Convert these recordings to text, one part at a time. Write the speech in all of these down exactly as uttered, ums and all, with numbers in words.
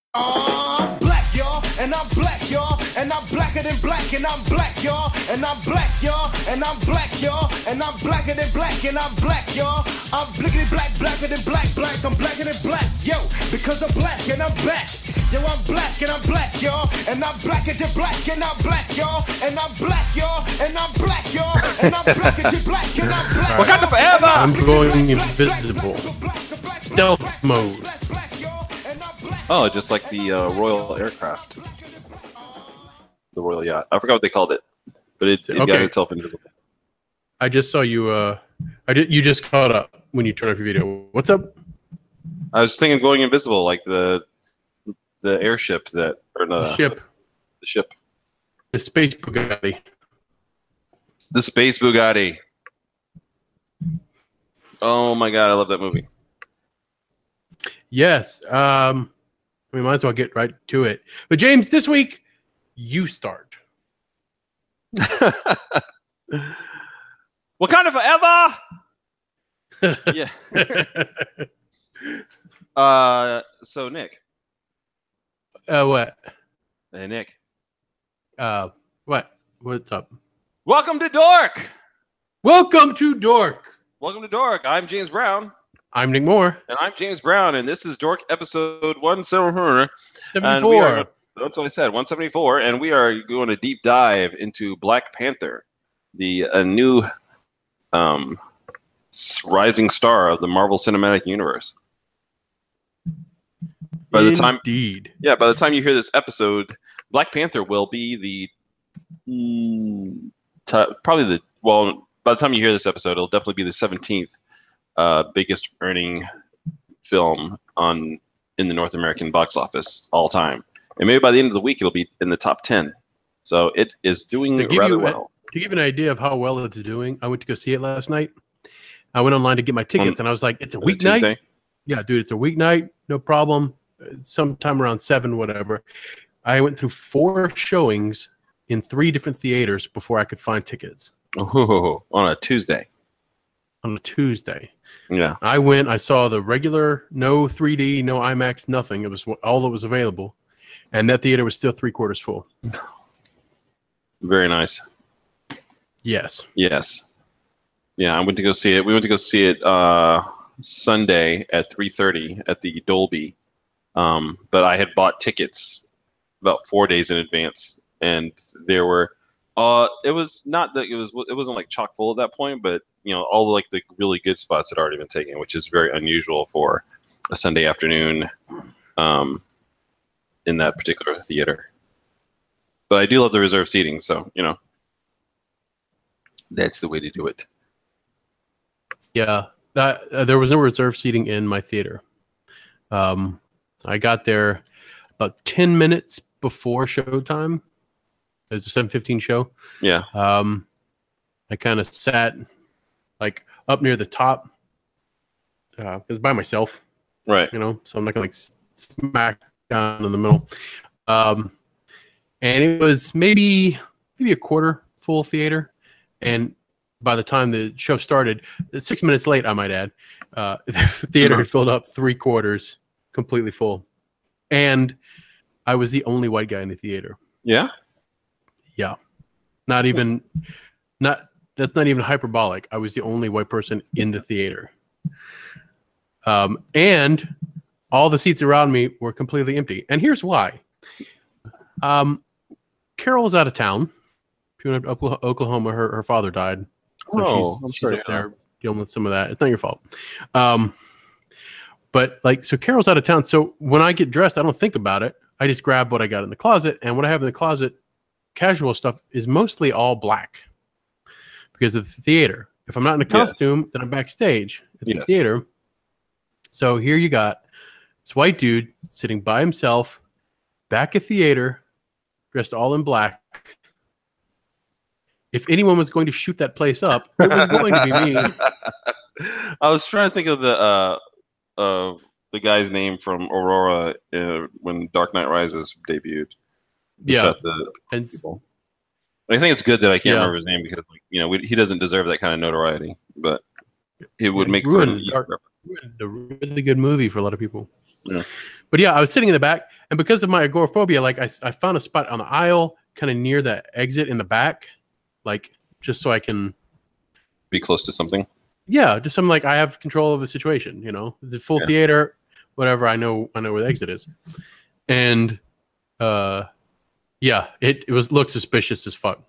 I'm black, y'all, and I'm black, y'all, and I'm blacker than black, and I'm black, y'all, and I'm black, y'all, and I'm black, y'all, and I'm blacker than black, and I'm black, y'all. I'm blickety black, blacker than black, black, I'm blacker than black, yo, because I'm black and I'm back. Yo, I'm black and I'm black, y'all, and I'm blacker than black, and I'm black, y'all, and I'm black, y'all, and I'm black, y'all, and I'm blacker than black, and I'm black. Wakanda forever! I'm going invisible. Stealth mode. Oh, just like the uh, Royal Aircraft. The Royal Yacht. I forgot what they called it, but it, it Okay. got itself invisible. I just saw you. Uh, I did. You just caught up when you turned off your video. What's up? I was thinking going invisible, like the the airship that, or no, The ship. the ship, The space Bugatti. the Space Bugatti. Oh my god, I love that movie. Yes. Um, we might as well get right to it. But James, this week you start. Wakanda forever! Yeah. uh, so Nick, uh, what? hey Nick, Uh, what? What's up? welcome to Dork. Welcome to Dork. Welcome to Dork. I'm James Brown, I'm Nick Moore. and I'm James Brown, and this is Dork episode one seventy-four. And we seventy-four. are, that's what I said, one seventy-four, and we are going to deep dive into Black Panther, the a new um, s- rising star of the Marvel Cinematic Universe. By the time, Indeed. yeah, by the time you hear this episode, Black Panther will be the mm, t- probably the well. By the time you hear this episode, it'll definitely be the seventeenth uh, biggest earning film on in the North American box office all time, and maybe by the end of the week, it'll be in the top ten. So it is doing To give rather you a- well. To give you an idea of how well it's doing, I went to go see it last night. I went online to get my tickets, and I was like, "It's a On a weeknight." Tuesday. Yeah, dude, it's a weeknight, no problem. Uh, Sometime around seven, whatever. I went through four showings in three different theaters before I could find tickets Ooh, on a Tuesday. on a Tuesday. Yeah. I went, I saw the regular, no three D, no IMAX, nothing. It was what- all that was available, and that theater was still three quarters full. Very nice. Yes. Yes. Yeah, I went to go see it. We went to go see it uh, Sunday at three thirty at the Dolby. Um, but I had bought tickets about four days in advance, and there were uh, it was not that it was it wasn't like chock full at that point, but you know all like the really good spots had already been taken, which is very unusual for a Sunday afternoon um, in that particular theater. But I do love the reserved seating, so you know. That's the way to do it. Yeah, that, uh, there was no reserve seating in my theater. Um, I got there about ten minutes before showtime. It was a seven fifteen show. Yeah. Um, I kind of sat like up near the top. Uh, it was by myself, Right. you know, so I'm not gonna like s- smack down in the middle. Um, and it was maybe maybe a quarter full theater. And by the time the show started, six minutes late, I might add, uh, the theater had filled up three quarters, completely full. And I was the only white guy in the theater. Yeah. Yeah. Not even, not, that's not even hyperbolic. I was the only white person in the theater. Um, and all the seats around me were completely empty. And here's why. Um, Carol's out of town. She went up to Oklahoma. Her, her father died. So Oh, I'm she's, she's sorry up to hear there dealing with some of that. It's not your fault. Um, but like, so Carol's out of town. So when I get dressed, I don't think about it. I just grab what I got in the closet. And what I have in the closet, casual stuff, is mostly all black because of the theater. If I'm not in a Yes. costume, then I'm backstage at the Yes. theater. So here you got this white dude sitting by himself back at theater, dressed all in black. If anyone was going to shoot that place up, it was going to be me. I was trying to think of the uh, uh, the guy's name from Aurora uh, when Dark Knight Rises debuted. Who Yeah. shot the And s- people. I think it's good that I can't Yeah. remember his name because like, you know we, he doesn't deserve that kind of notoriety, but it would Yeah, make for ruined an easy Dark- reference. ruined a really good movie for a lot of people. Yeah. but yeah, I was sitting in the back, and because of my agoraphobia, like I, I found a spot on the aisle, kind of near the exit in the back, like just so I can be close to something. Yeah, just something like I have control of the situation. You know, the full Yeah. theater, whatever. I know, I know where the exit is, and uh, yeah, it it was looked suspicious as fuck.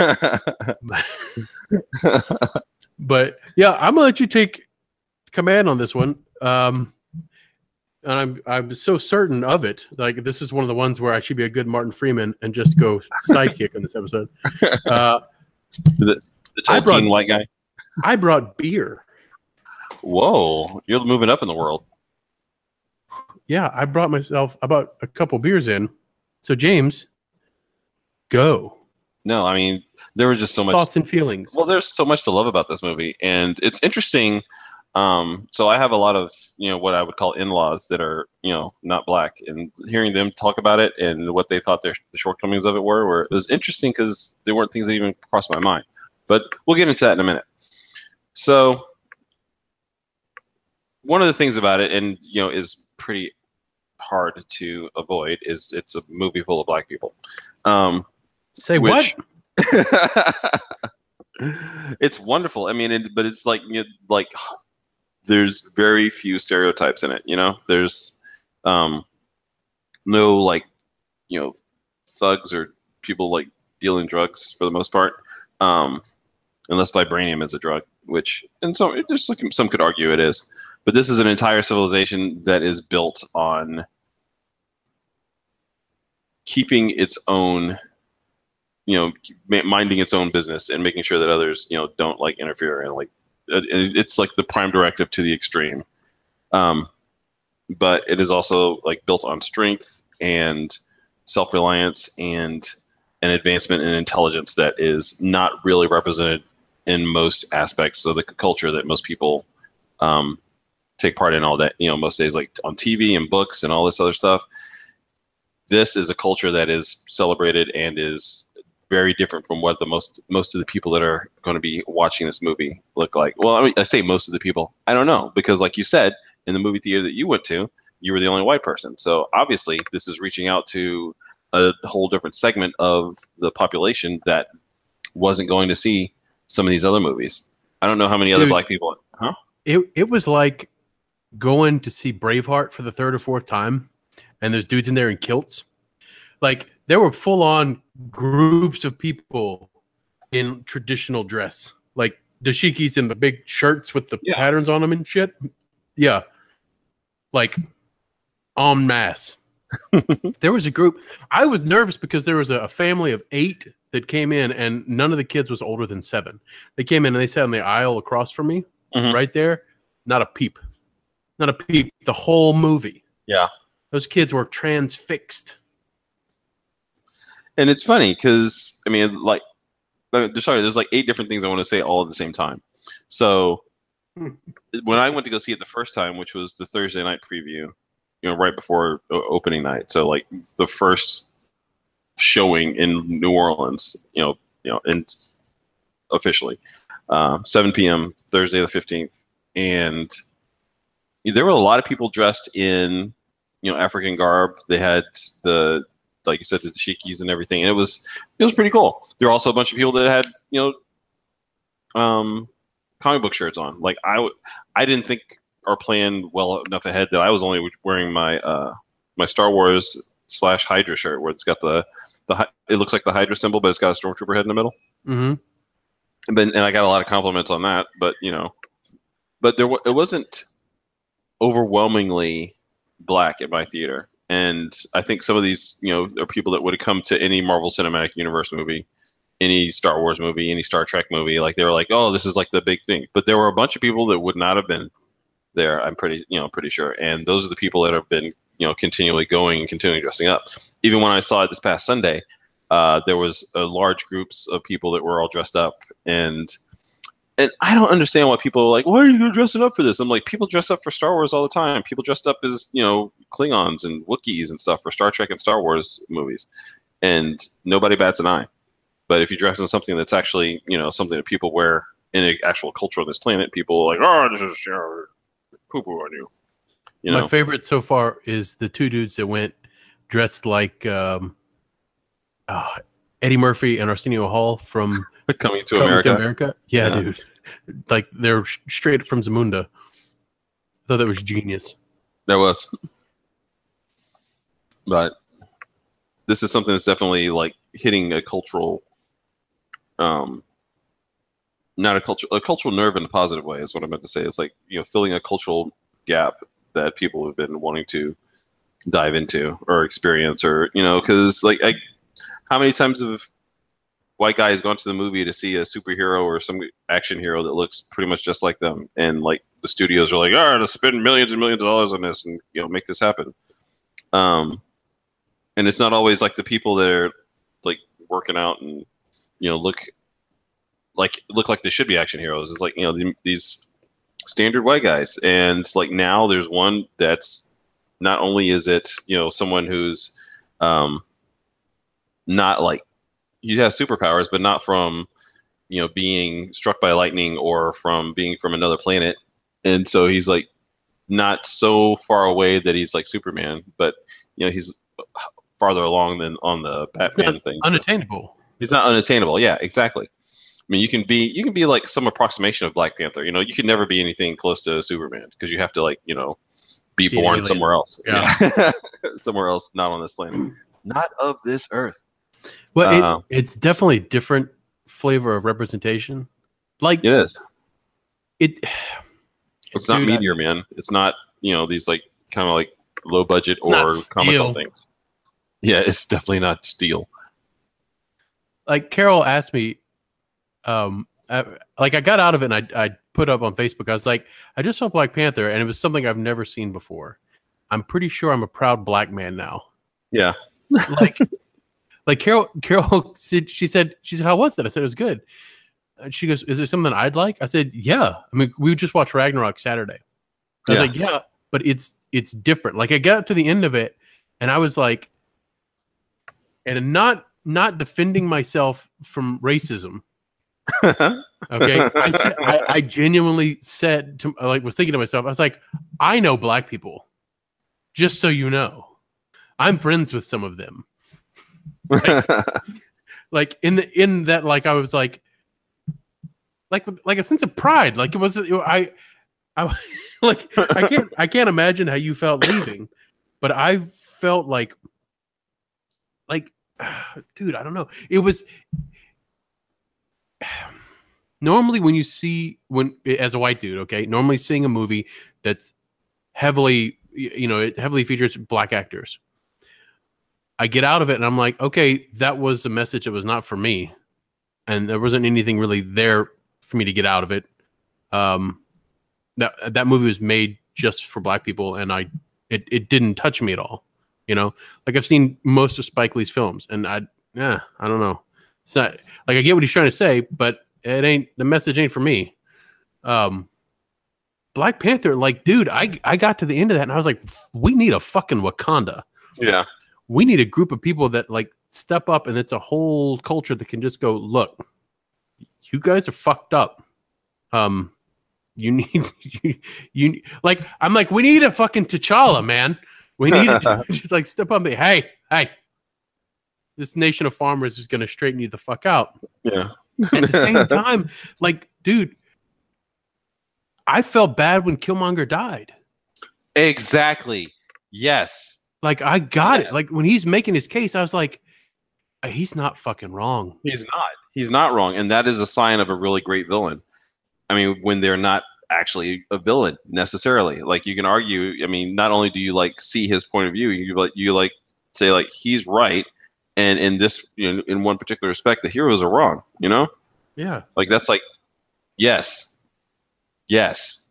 But yeah, I'm gonna let you take command on this one. Um, and I'm I'm so certain of it. Like this is one of the ones where I should be a good Martin Freeman and just go sidekick on this episode. Uh, the the tall, I brought- teen white guy. I brought beer. Whoa, you're moving up in the world. Yeah, I brought myself about a couple beers in. So James, go. No, I mean there was just so much Thoughts and feelings. Well, there's so much to love about this movie, and it's interesting. Um, so I have a lot of, you know, what I would call in-laws that are, you know, not black, and hearing them talk about it and what they thought their the shortcomings of it were, were it was interesting because there weren't things that even crossed my mind. But we'll get into that in a minute. So one of the things about it, and you know, is pretty hard to avoid, is it's a movie full of black people. Um, Say which- what? It's wonderful. I mean, it, but it's like you know, like there's very few stereotypes in it. You know, there's um, no like you know thugs or people like dealing drugs for the most part, um, unless vibranium is a drug, which and so there's like, some could argue it is. But this is an entire civilization that is built on keeping its own, you know, minding its own business and making sure that others, you know, don't like interfere. And like, it's like the prime directive to the extreme. Um, but it is also like built on strength and self-reliance and an advancement in intelligence that is not really represented in most aspects of the culture that most people um, take part in all that, you know, most days, like on T V and books and all this other stuff. This is a culture that is celebrated and is very different from what the most most of the people that are going to be watching this movie look like. Well, I mean, I say most of the people. I don't know, because like you said, in the movie theater that you went to, you were the only white person. So obviously, this is reaching out to a whole different segment of the population that wasn't going to see some of these other movies. I don't know how many other Dude, black people. Huh? It it was like going to see Braveheart for the third or fourth time, and there's dudes in there in kilts. Like there were full on groups of people in traditional dress, like dashikis in the big shirts with the Yeah. patterns on them and shit. Yeah, like en masse. There was a group. I was nervous because there was a, a family of eight that came in, and none of the kids was older than seven. They came in and they sat on the aisle across from me, Mhm. right there. Not a peep. Not a peep. The whole movie. Yeah. Those kids were transfixed. And it's funny because, I mean, like, uh, sorry, there's like eight different things I want to say all at the same time. So when I went to go see it the first time, which was the Thursday night preview, you know, right before o- opening night. So like the first showing in New Orleans, you know, you know, and officially, uh, seven p.m. Thursday the fifteenth, and there were a lot of people dressed in, you know, African garb. They had the, like you said, the dashikis and everything. And it was it was pretty cool. There were also a bunch of people that had, you know, um, comic book shirts on. Like I, w- I didn't think or plan well enough ahead that I was only wearing my uh, my Star Wars slash Hydra shirt, where it's got the the hy- it looks like the Hydra symbol, but it's got a stormtrooper head in the middle. Mm-hmm. And then and I got a lot of compliments on that. But you know, but there wa- it wasn't overwhelmingly black at my theater. And I think some of these, you know, are people that would have come to any Marvel Cinematic Universe movie, any Star Wars movie, any Star Trek movie. Like they were like, oh, this is like the big thing. But there were a bunch of people that would not have been there. I'm pretty, you know, pretty sure. And those are the people that have been, you know, continually going and continually dressing up. Even when I saw it this past Sunday, uh, there was uh, large groups of people that were all dressed up. And and I don't understand why people are like, why are you going to dress it up for this? I'm like, people dress up for Star Wars all the time. People dressed up as, you know, Klingons and Wookiees and stuff for Star Trek and Star Wars movies. And nobody bats an eye. But if you dress in something that's actually, you know, something that people wear in an actual culture on this planet, people are like, oh, this is, you know, poo-poo on you. You My know, favorite so far is the two dudes that went dressed like um, uh, Eddie Murphy and Arsenio Hall from Coming to Coming America. to America. Yeah, Yeah. dude. Like they're sh- straight from Zamunda. I thought that was genius. There was, but this is something that's definitely like hitting a cultural, um, not a culture, a cultural nerve in a positive way is what I meant to say. It's like, you know, filling a cultural gap that people have been wanting to dive into or experience, or, you know, because like, I, how many times have white guys gone to the movie to see a superhero or some action hero that looks pretty much just like them, and like the studios are like, all right, let's spend millions and millions of dollars on this and, you know, make this happen. Um, and it's not always like the people that are like working out and, you know, look like look like they should be action heroes. It's like, you know, the, these standard white guys, and like now there's one that's not only is it, you know, someone who's um, not like, he has superpowers, but not from, you know, being struck by lightning or from being from another planet, and so he's like not so far away that he's like Superman, but, you know, he's farther along than on the Batman thing. Unattainable. So he's not unattainable. Yeah, exactly. I mean, you can be you can be like some approximation of Black Panther. You know, you can never be anything close to Superman because you have to, like, you know, be Be an born alien. somewhere else. Yeah. Yeah. Somewhere else, not on this planet, not of this earth. Well, Uh, it, it's definitely a different flavor of representation. Like It is. it. It's not Dude, I- Meteor Man. It's not, you know, these like kind of like low budget not or comical Steel. things. Yeah, it's definitely not Steel. Like Carol asked me, um, I, like I got out of it and I I put up on Facebook. I was like, I just saw Black Panther and it was something I've never seen before. I'm pretty sure I'm a proud black man now. Yeah. Like, like Carol Carol said, she said she said how was that? I said it was good. And she goes, is there something I'd like? I said, yeah. I mean, we just watched Ragnarok Saturday. I was Yeah. like, yeah, but it's it's different. Like I got to the end of it and I was like, and not not defending myself from racism. Okay, I, said, I, I genuinely said to like was thinking to myself, I was like, I know black people, just so you know, I'm friends with some of them. Like, like in the in that, like I was like, like like a sense of pride. Like it was, it, I, I like I can't I can't imagine how you felt leaving, but I felt like, like, dude, I don't know. It was. Normally when you see when as a white dude, okay, normally seeing a movie that's heavily, you know, it heavily features black actors, I get out of it and I'm like, okay, that was a message that was not for me, and there wasn't anything really there for me to get out of it. Um, that that movie was made just for black people, and I it it didn't touch me at all. You know, like I've seen most of Spike Lee's films, and I yeah, I don't know. It's not like I get what he's trying to say, but it ain't the message ain't for me. Um, Black Panther, like, dude, I I got to the end of that and I was like, we need a fucking Wakanda. Yeah. We need a group of people that like step up, and it's a whole culture that can just go, look, you guys are fucked up. Um, you need you, you like I'm like, we need a fucking T'Challa, man. We need to just like step up and be, hey, hey, this nation of farmers is gonna straighten you the fuck out. Yeah. At the same time, like, dude, I felt bad when Killmonger died. Exactly. Yes. Like, I got Yeah. it. Like, when he's making his case, I was like, he's not fucking wrong. He's not. He's not wrong, and that is a sign of a really great villain. I mean, when they're not actually a villain necessarily. Like, you can argue. I mean, not only do you like see his point of view, you like you like say like he's right, and in this, you know, in one particular respect, the heroes are wrong. You know, Yeah. like that's like, yes, yes,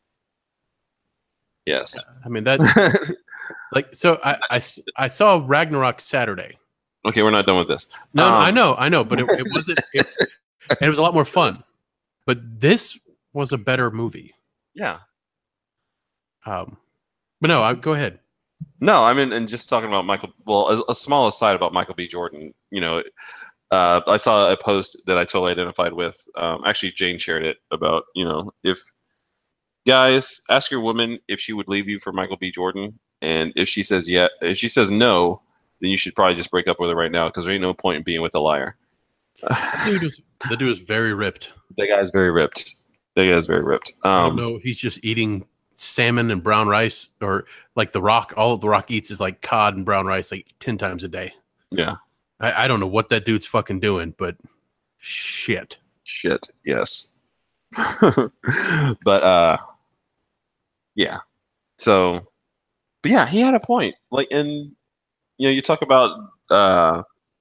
yes. I mean, that, like, so I, I, I saw Ragnarok Saturday. Okay, we're not done with this. No, no, Um, I know, I know, but it, it wasn't, it, and it was a lot more fun. But this was a better movie. Yeah. Um, but no, I, go ahead. No, I mean, and just talking about Michael. Well, a, a small aside about Michael B. Jordan. You know, uh, I saw a post that I totally identified with. Um, actually, Jane shared it about, you know, if guys, ask your woman if she would leave you for Michael B. Jordan, and if she says yeah, if she says no, then you should probably just break up with her right now because there ain't no point in being with a liar. The dude is, the dude is very ripped. That guy's very ripped. That guy's very ripped. Um, no, he's just eating salmon and brown rice, or like The Rock. All The Rock eats is like cod and brown rice, like ten times a day. Yeah, I, I don't know what that dude's fucking doing, but shit, shit, yes. But uh, yeah. So, but yeah, he had a point. Like, and you know, you talk about uh,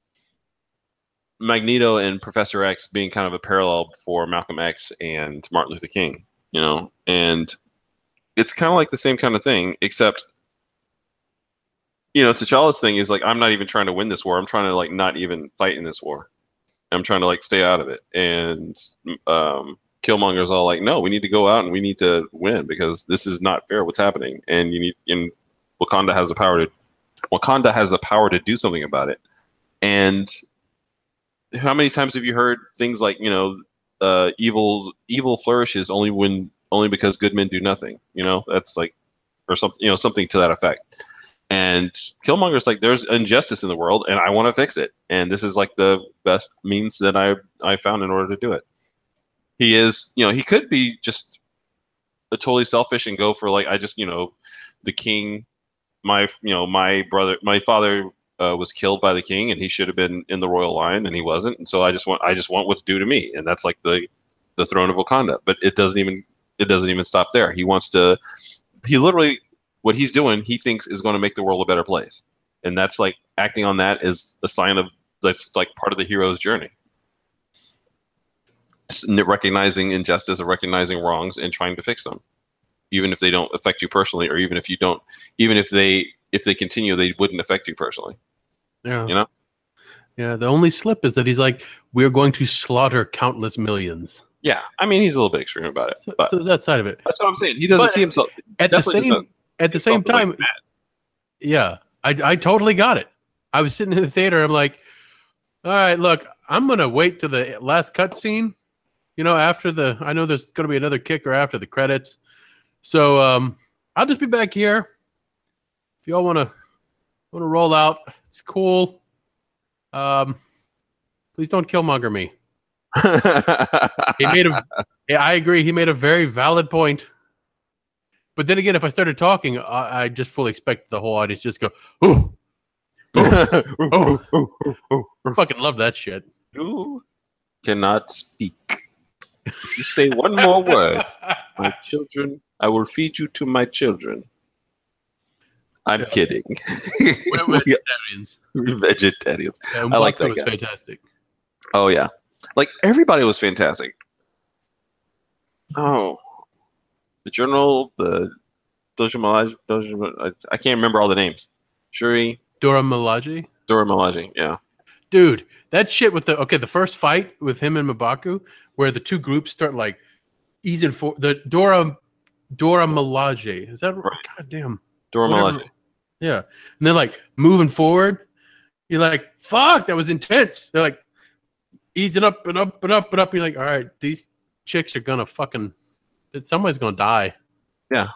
Magneto and Professor X being kind of a parallel for Malcolm X and Martin Luther King. You know, and it's kind of like the same kind of thing, except, you know, T'Challa's thing is like, I'm not even trying to win this war. I'm trying to like not even fight in this war. I'm trying to like stay out of it. And um, Killmonger's all like, no, we need to go out and we need to win because this is not fair what's happening. And you need, and Wakanda has the power to, Wakanda has the power to do something about it. And how many times have you heard things like, you know, uh, evil, evil flourishes only when, only because good men do nothing, you know, that's like, or something, you know, something to that effect. And Killmonger's like, there's injustice in the world and I want to fix it. And this is like the best means that I, I found in order to do it. He is, you know, he could be just a totally selfish and go for like, I just, you know, the king, my, you know, my brother, my father uh, was killed by the king and he should have been in the royal line and he wasn't. And so I just want, I just want what's due to me. And that's like the, the throne of Wakanda, but it doesn't even, it doesn't even stop there. He wants to, he literally, what he's doing, he thinks is going to make the world a better place. And that's like acting on that is a sign of, that's like part of the hero's journey. It's recognizing injustice or recognizing wrongs and trying to fix them, even if they don't affect you personally, or even if you don't, even if they, if they continue, they wouldn't affect you personally. Yeah. You know? Yeah. The only slip is that he's like, we're going to slaughter countless millions. Yeah, I mean, he's a little bit extreme about it. But so, so that side of it. That's what I'm saying. He doesn't but see himself at the same at the same time. Like yeah, I I totally got it. I was sitting in the theater. I'm like, all right, look, I'm gonna wait to the last cutscene. You know, after the, I know there's gonna be another kicker after the credits. So um, I'll just be back here. If y'all wanna wanna roll out, it's cool. Um, please don't Killmonger me. He made a, yeah, I agree. He made a very valid point. But then again, if I started talking, I, I just fully expect the whole audience just go, ooh, ooh, ooh, ooh, ooh, ooh. Fucking love that shit. You cannot speak. If you say one more word, my children, I will feed you to my children. I'm yeah. kidding. We're vegetarians. We're vegetarians. Yeah, I like that was guy. Fantastic. Oh yeah. Like, everybody was fantastic. Oh. The General, the Doja Milaje, Doja, I can't remember all the names. Shuri. Dora Milaje? Dora Milaje, yeah. Dude, that shit with the, okay, the first fight with him and M'Baku, where the two groups start, like, easing for, the Dora, Dora Milaje. Is that right? God damn. Dora Milaje. Yeah. And they're, like, moving forward. You're like, fuck, that was intense. They're like, easing up and up and up and up. You're like, all right, these chicks are gonna fucking, somebody's gonna die. Yeah,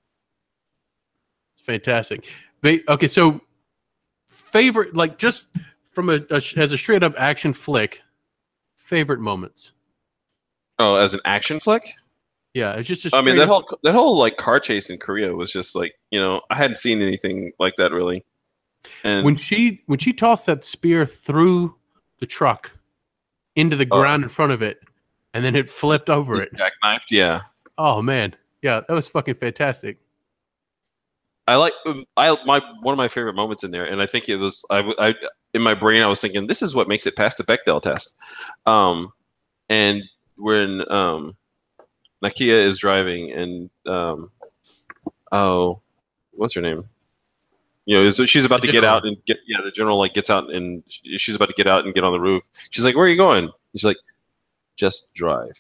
it's fantastic. But, okay, so favorite, like just from a, a as a straight up action flick, favorite moments. Oh, as an action flick? Yeah, it's just. A I mean, that whole that whole like car chase in Korea was just like, you know, I hadn't seen anything like that really. And when she when she tossed that spear through the truck into the ground oh. in front of it, and then it flipped over it. Jackknifed, yeah. Oh man, yeah, that was fucking fantastic. I like I my one of my favorite moments in there, and I think it was I, I in my brain I was thinking this is what makes it past the Bechdel test. Um, and when um, Nakia is driving, and um, oh, what's her name? You know, so she's about the to general. get out and get, yeah, the general like gets out and she's about to get out and get on the roof. She's like, where are you going? She's like, just drive.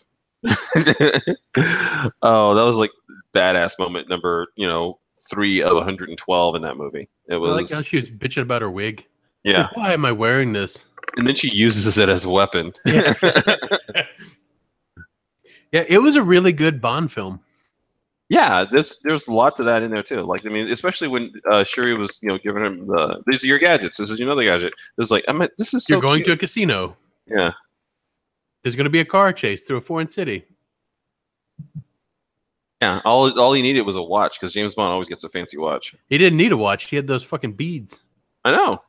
Oh, that was like badass moment number, you know, three of one hundred twelve in that movie. It was I like how she was bitching about her wig. Yeah. Like, why am I wearing this? And then she uses it as a weapon. Yeah. Yeah, it was a really good Bond film. Yeah, there's there's lots of that in there too. Like I mean, especially when uh, Shuri was you know giving him the these are your gadgets. This is another gadget. It was like I mean, this is so You're going cute. to a casino. Yeah. There's going to be a car chase through a foreign city. Yeah, all all he needed was a watch because James Bond always gets a fancy watch. He didn't need a watch. He had those fucking beads. I know.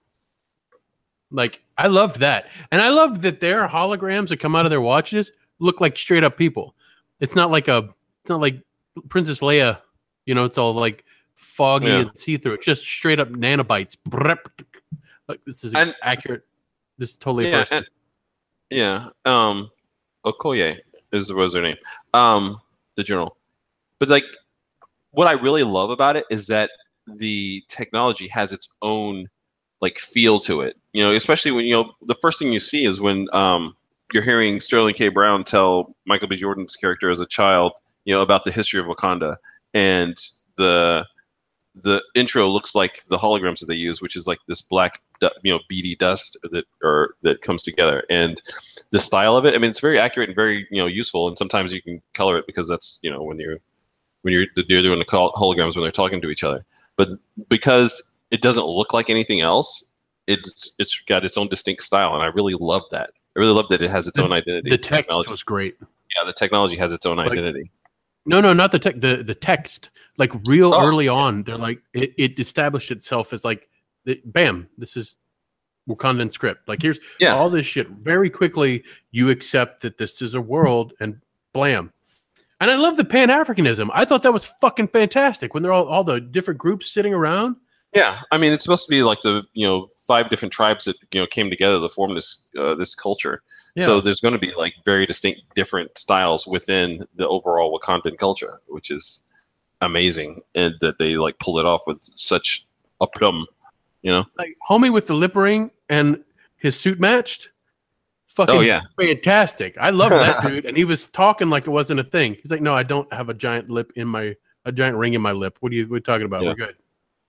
Like, I loved that. And I loved that their holograms that come out of their watches look like straight up people. It's not like a, it's not like Princess Leia, you know, it's all like foggy Yeah. and see through. It's just straight up nanobites. Like, this is And- accurate. This is totally a Yeah, person. and- yeah. Um, Okoye is was her name. Um, the general. But like, what I really love about it is that the technology has its own like feel to it. You know, especially when you know the first thing you see is when um you're hearing Sterling K. Brown tell Michael B. Jordan's character as a child, you know, about the history of Wakanda, and the the intro looks like the holograms that they use, which is like this black, you know, beady dust that or that comes together, and the style of it. I mean, it's very accurate and very you know useful. And sometimes you can color it because that's you know when you're when you're you're doing the holograms when they're talking to each other. But because it doesn't look like anything else, it's it's got its own distinct style, and I really love that. I really love that it has its The- own identity. The text Technology- was great. yeah, the technology has its own Like- identity. No, no, not the tech. The the text, like real Oh. early on, they're like it, it established itself as like, it, bam, this is Wakandan script. Like here's Yeah. all this shit. Very quickly, you accept that this is a world, and blam. And I love the Pan Africanism. I thought that was fucking fantastic when they're all all the different groups sitting around. Yeah, I mean, it's supposed to be like the you know five different tribes that you know came together to form this uh, this culture. Yeah. So there's going to be like very distinct different styles within the overall Wakandan culture, which is amazing, and that they like pulled it off with such aplomb. You know? Like homie with the lip ring and his suit matched. Fucking Oh yeah, fantastic. I love that dude. And he was talking like it wasn't a thing. He's like, no, I don't have a giant lip in my a giant ring in my lip. What are you what are you talking about? Yeah. We're good.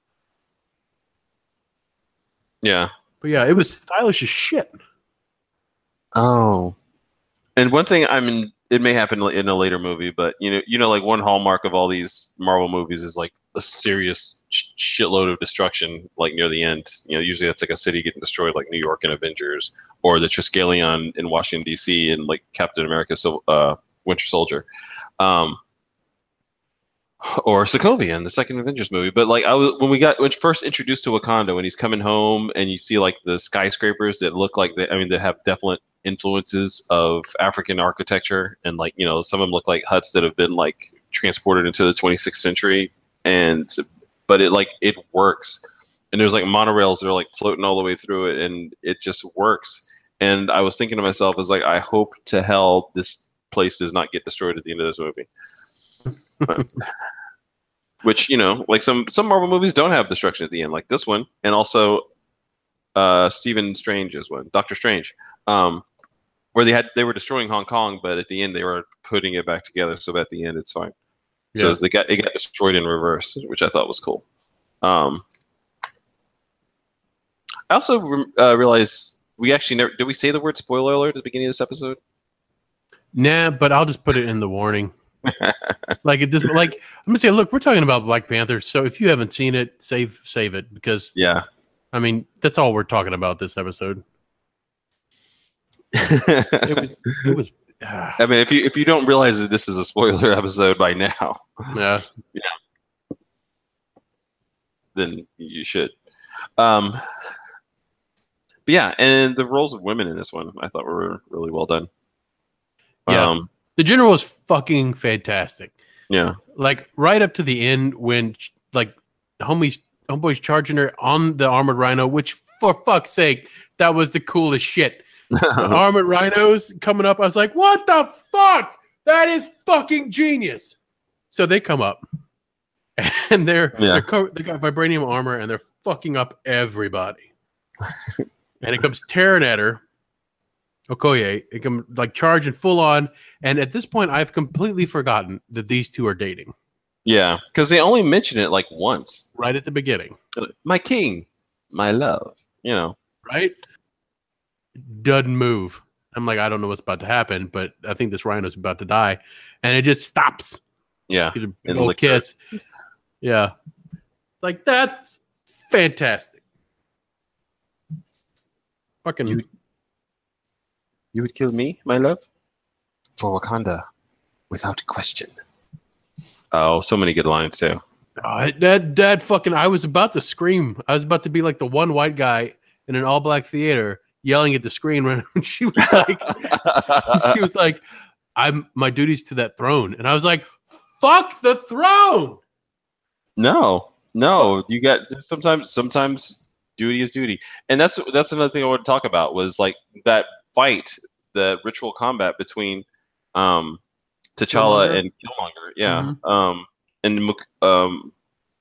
yeah. But yeah, it was stylish as shit. Oh, and one thing I mean, it may happen in a later movie, but you know, you know, like one hallmark of all these Marvel movies is like a serious sh- shitload of destruction, like near the end. You know, usually that's like a city getting destroyed, like New York in Avengers, or the Triskelion in Washington D C and like Captain America, so uh, Winter Soldier, um, or Sokovia in the second Avengers movie. But like I was when we got when first introduced to Wakanda, when he's coming home and you see like the skyscrapers that look like they, I mean, they have definite influences of African architecture, and like you know some of them look like huts that have been like transported into the twenty-sixth century, and but it like it works, and there's like monorails that are like floating all the way through it, and it just works. And I was thinking to myself, is like I hope to hell this place does not get destroyed at the end of this movie. But- which you know like some some Marvel movies don't have destruction at the end, like this one, and also uh Stephen Strange is one, Doctor Strange, um where they had they were destroying Hong Kong, but at the end they were putting it back together, so at the end it's fine. So Yeah. they got it got destroyed in reverse, which I thought was cool. Um, I also re- uh, realized we actually never did we say the word spoiler alert at the beginning of this episode? Nah, but I'll just put it in the warning. like it does like I'm gonna say, look, we're talking about Black Panther, so if you haven't seen it, save save it, because Yeah. I mean that's all we're talking about this episode. It was it was ah, I mean, if you if you don't realize that this is a spoiler episode by now, yeah. then you should. Um, but yeah, and the roles of women in this one I thought were really well done. Yeah. Um, The general was fucking fantastic. yeah. Like right up to the end when like homie's homeboy's charging her on the armored rhino, which for fuck's sake, that was the coolest shit. The armored rhinos coming up, I was like, what the fuck? That is fucking genius. So they come up and they're, Yeah. they're co- they got vibranium armor and they're fucking up everybody. And it comes tearing at her. Okoye, it comes like charging full on. And at this point, I've completely forgotten that these two are dating Yeah, because they only mention it like once. right at the beginning, My king, my love. You know. right? Doesn't move. I'm like, I don't know what's about to happen, but I think this rhino's about to die. And it just stops. Yeah, Get a big and old licks her. kiss. Yeah, like that's fantastic. Fucking. You- You would kill me, my love, for Wakanda, without question. Oh, so many good lines too. Oh, that that fucking I was about to scream. I was about to be like the one white guy in an all black theater yelling at the screen when she was like she was like, I'm my duty's to that throne. And I was like, fuck the throne. No, no, you got sometimes. Sometimes duty is duty, and that's that's another thing I want to talk about was like that fight, the ritual combat between um, T'Challa Killmonger? and Killmonger. Yeah, Mhm. um, and Muk- um,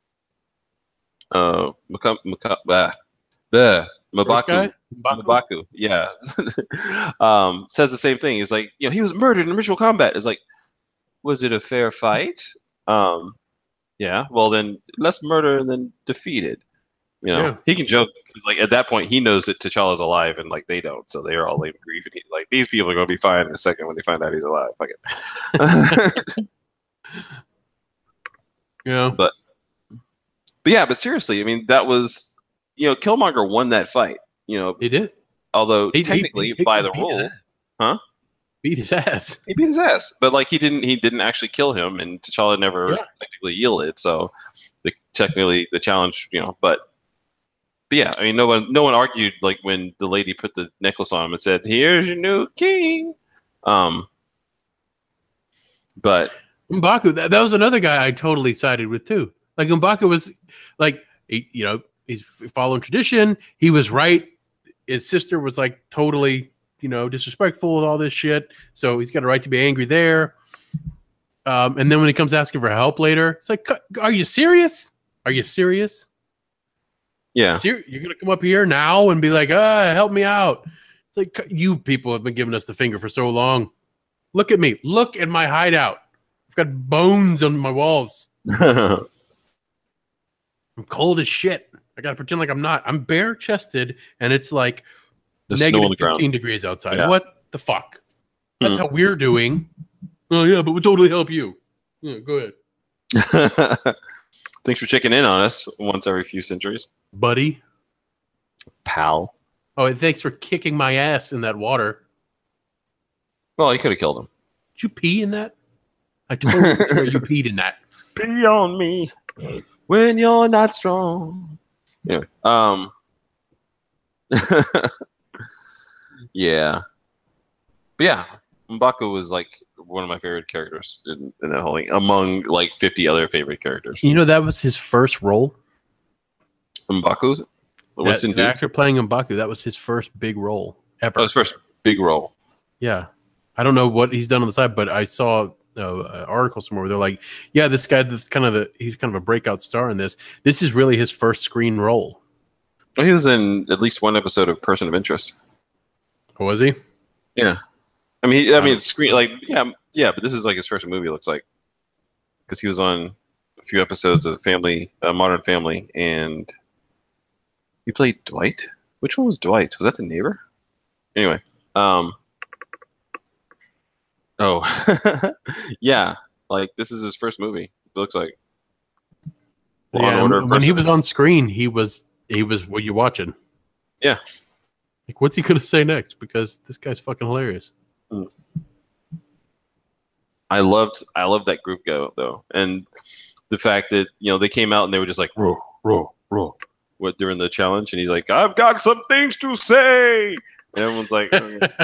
uh, Muk- Muk- bah, bah, First M'Baku. guy? M'Baku? M'Baku, yeah, um, says the same thing. He's like, you know, he was murdered in ritual combat. It's like, was it a fair fight? Um, yeah, well then let's murder and then defeat it. You know, Yeah. he can joke 'cause, like at that point he knows that T'Challa's alive and like they don't, so they're all in grief. And he's like, these people are gonna be fine in a second when they find out he's alive. Fuck it. Yeah. but but yeah, but seriously, I mean that was you know Killmonger won that fight. You know, He did. although He, technically he, he, by he the beat his rules, ass. huh? Beat his ass. He beat his ass, but like he didn't he didn't actually kill him, and T'Challa never Yeah. technically yielded. So the, technically the challenge, you know, but. But yeah, I mean, no one, no one argued like when the lady put the necklace on him and said, "Here's your new king." Um, but M'Baku, that, that was another guy I totally sided with too. Like M'Baku was like, he, you know, he's following tradition. He was right. His sister was like totally, you know, disrespectful with all this shit. So he's got a right to be angry there. Um, and then when he comes asking for help later, it's like, are you serious? Are you serious? yeah, Ser- You're gonna come up here now and be like, ah, help me out. It's like you people have been giving us the finger for so long. Look at me. Look at my hideout. I've got bones on my walls. I'm cold as shit. I gotta pretend like I'm not. I'm bare chested, and it's like the snow on the negative ground. fifteen degrees outside. Yeah. What the fuck? That's Hmm. how we're doing. Oh yeah, but we'll totally help you. Yeah, go ahead, Thanks for checking in on us once every few centuries, buddy. pal. Oh, and thanks for kicking my ass in that water. Well, you could have killed him. Did you pee in that? I totally swear you peed in that. Be on me when you're not strong. Anyway, um, yeah, but yeah, M'Baku was like one of my favorite characters in, in that whole thing, among like fifty other favorite characters. You know that was his first role. M'Baku, That, what's in the Dune? actor playing M'Baku, that was his first big role ever. Oh, his first big role. Yeah, I don't know what he's done on the side, but I saw uh, an article somewhere where they're like, "Yeah, this guy, that's kind of the he's kind of a breakout star in this. This is really his first screen role." Well, he was in at least one episode of Person of Interest. Oh, was he? Yeah, I mean, he, I mean, Um, screen like yeah, yeah, but this is like his first movie. It looks like because he was on a few episodes of Family, uh, Modern Family, and he played Dwight. Which one was Dwight? Was that the neighbor? Anyway, um, oh, yeah, like this is his first movie. It looks like. Law and Yeah, Order, and when he Person- was on screen, he was he was what you watching. Yeah. Like, what's he gonna say next? Because this guy's fucking hilarious. I loved I loved that group go though, and the fact that you know they came out and they were just like row row row what during the challenge, and he's like, I've got some things to say, and everyone's like,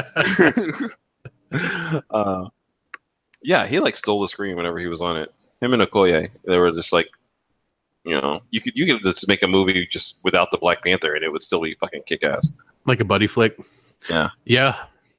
uh, yeah, he like stole the screen whenever he was on it. Him and Okoye, they were just like, you know, you could you could just make a movie just without the Black Panther, and it would still be fucking kick ass. Like a buddy flick. Yeah. Yeah.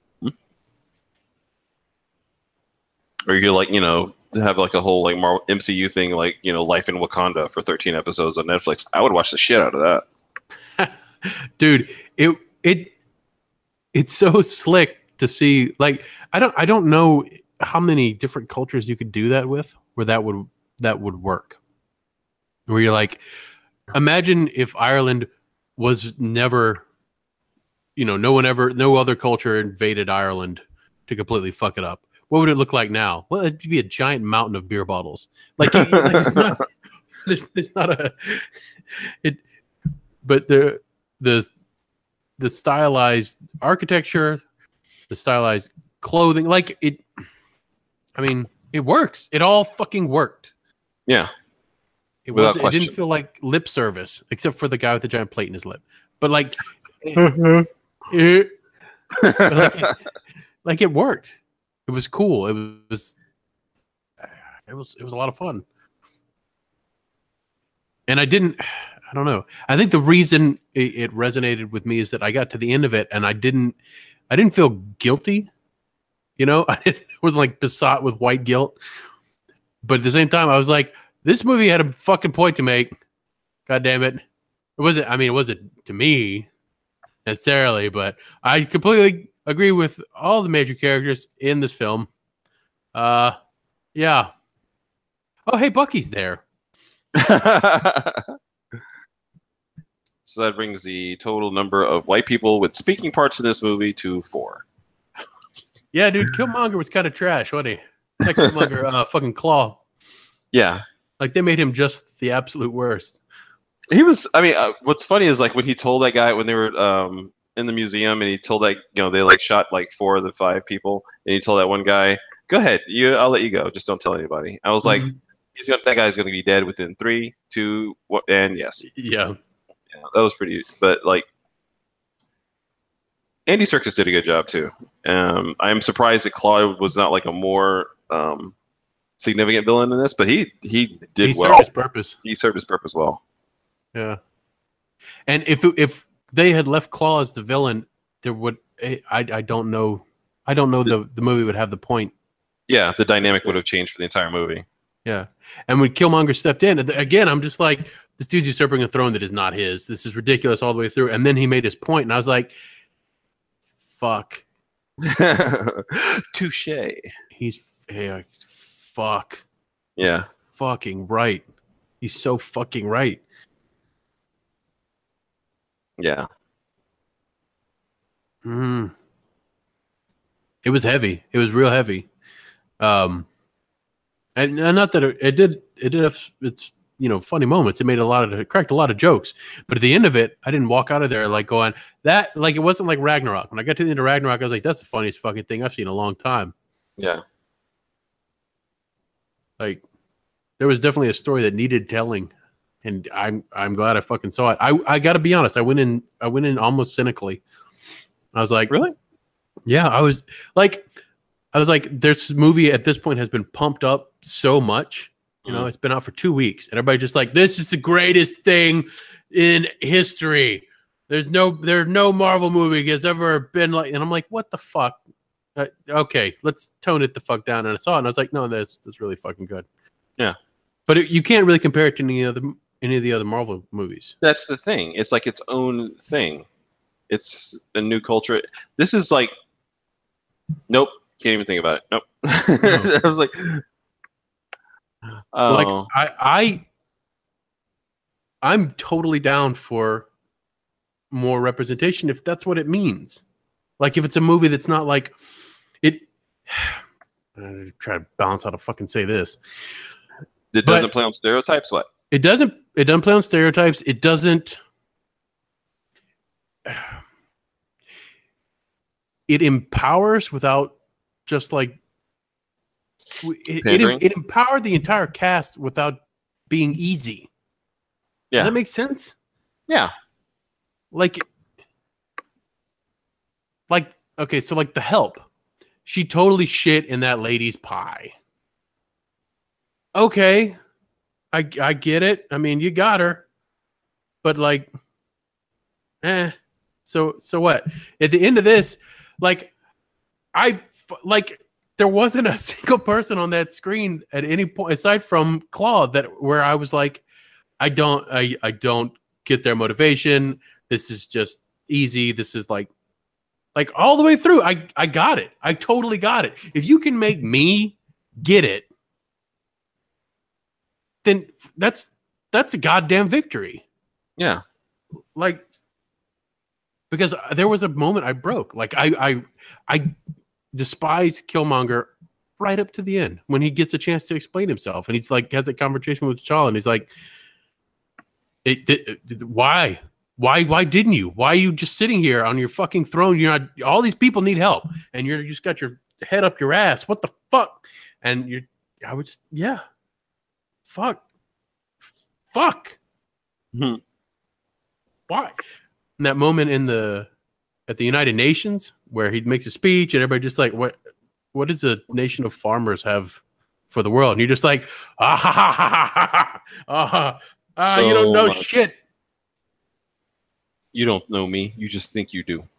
Or you could like you know have like a whole like Marvel M C U thing, like you know Life in Wakanda for thirteen episodes on Netflix. I would watch the shit out of that. Dude, it it it's so slick to see. Like, I don't I don't know how many different cultures you could do that with where that would that would work. Where you're like, imagine if Ireland was never, you know, no one ever, no other culture invaded Ireland to completely fuck it up. what would it look like now? Well, it'd be a giant mountain of beer bottles. Like, it, like it's not, there's, there's not a it, but the the the stylized architecture, the stylized clothing, like it. I mean, it works. It all fucking worked. Yeah. It was. It didn't feel like lip service, except for the guy with the giant plate in his lip. But like, it, it, but like, it, like it worked. It was cool. It was. It was. It was a lot of fun. And I didn't. I don't know. I think the reason it, it resonated with me is that I got to the end of it and I didn't. I didn't feel guilty. You know, I didn't, wasn't like besought with white guilt. But at the same time, I was like, this movie had a fucking point to make. God damn it. It wasn't, I mean, it wasn't to me necessarily, but I completely agree with all the major characters in this film. Uh, yeah. Oh, hey, Bucky's there. So that brings the total number of white people with speaking parts in this movie to four. Yeah, dude, Killmonger was kind of trash, wasn't he? Like Killmonger, uh, fucking Claw. Yeah. Like, they made him just the absolute worst. He was, I mean, uh, what's funny is, like, when he told that guy, when they were um, in the museum, and he told that, you know, they, like, shot, like, four of the five people, and he told that one guy, go ahead, you, I'll let you go, just don't tell anybody. I was like, mm-hmm. he's gonna, that guy's going to be dead within three, two, one, and yes. Yeah. Yeah, that was pretty, but, like, Andy Serkis did a good job, too. Um, I'm surprised that Claw was not, like, a more um, significant villain in this, but he, he did he well. He served his purpose. He served his purpose well. Yeah, and if if they had left Claw as the villain, there would I I don't know I don't know the the movie would have the point. Yeah, the dynamic would have changed for the entire movie. Yeah, and when Killmonger stepped in again, I'm just like, this dude's usurping a throne that is not his. This is ridiculous all the way through. And then he made his point, and I was like, fuck. Touche. He's yeah, fuck. Yeah, fucking right. He's so fucking right. Yeah. Mm. It was heavy. It was real heavy. Um, and, and not that it, it did. It did have its you know funny moments. It made a lot of it cracked a lot of jokes. But at the end of it, I didn't walk out of there like going that. Like it wasn't like Ragnarok. When I got to the end of Ragnarok, I was like, "That's the funniest fucking thing I've seen in a long time." Yeah. Like there was definitely a story that needed telling. And I'm I'm glad I fucking saw it. I I got to be honest. I went in I went in almost cynically. I was like, really? Yeah, I was like, I was like, this movie at this point has been pumped up so much. You know, mm. It's been out for two weeks, and everybody just like, this is the greatest thing in history. There's no there's no Marvel movie has ever been like, and I'm like, what the fuck? Uh, okay, let's tone it the fuck down. And I saw it, and I was like, no, that's that's really fucking good. Yeah, but it, you can't really compare it to any other. Any of the other Marvel movies. That's the thing. It's like its own thing. It's a new culture. This is like, nope, can't even think about it. Nope. No. I was like, oh. Like I, I, I'm totally down for more representation if that's what it means. Like if it's a movie that's not like it. I'm try to balance how to fucking say this. It doesn't but, play on stereotypes. What? It doesn't. It doesn't play on stereotypes. It doesn't. It empowers without just like. It, it, it empowered the entire cast without being easy. Yeah, does that make sense? Yeah, like, like okay, so like The Help, she totally shit in that lady's pie. Okay. I I get it. I mean, you got her, but like, eh. So so what? At the end of this, like, I like there wasn't a single person on that screen at any point aside from Claw that where I was like, I don't I I don't get their motivation. This is just easy. This is like, like all the way through. I I got it. I totally got it. If you can make me get it, then that's that's a goddamn victory. Yeah. Like, because there was a moment I broke. Like I I I despise Killmonger right up to the end when he gets a chance to explain himself, and he's like has a conversation with T'Challa, and he's like, it, it, it, "Why, why, why didn't you? Why are you just sitting here on your fucking throne? You're not. All these people need help, and you're you just got your head up your ass. What the fuck?" And you're, I would just, yeah, fuck, fuck. Hmm. Why? In that moment in the at the United Nations where he makes a speech and everybody just like, what what does a nation of farmers have for the world? And you're just like, ah ha ha ha ha ha ah, ah So you don't know much. shit. You don't know me. You just think you do.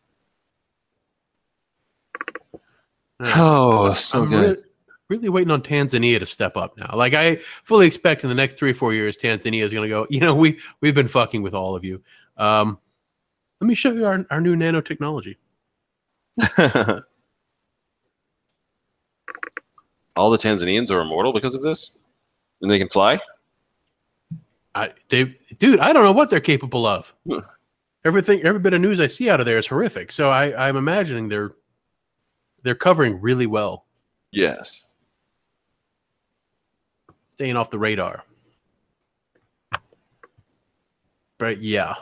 Yeah. Oh, so I'm good. really, really waiting on Tanzania to step up now. Like I fully expect in the next three or four years, Tanzania is going to go, you know, we we've been fucking with all of you. Um, let me show you our, our new nanotechnology. All the Tanzanians are immortal because of this, and they can fly. I, they, dude, I don't know what they're capable of. Huh. Everything, every bit of news I see out of there is horrific. So I, I'm imagining they're they're covering really well, Yes. staying off the radar. But yeah.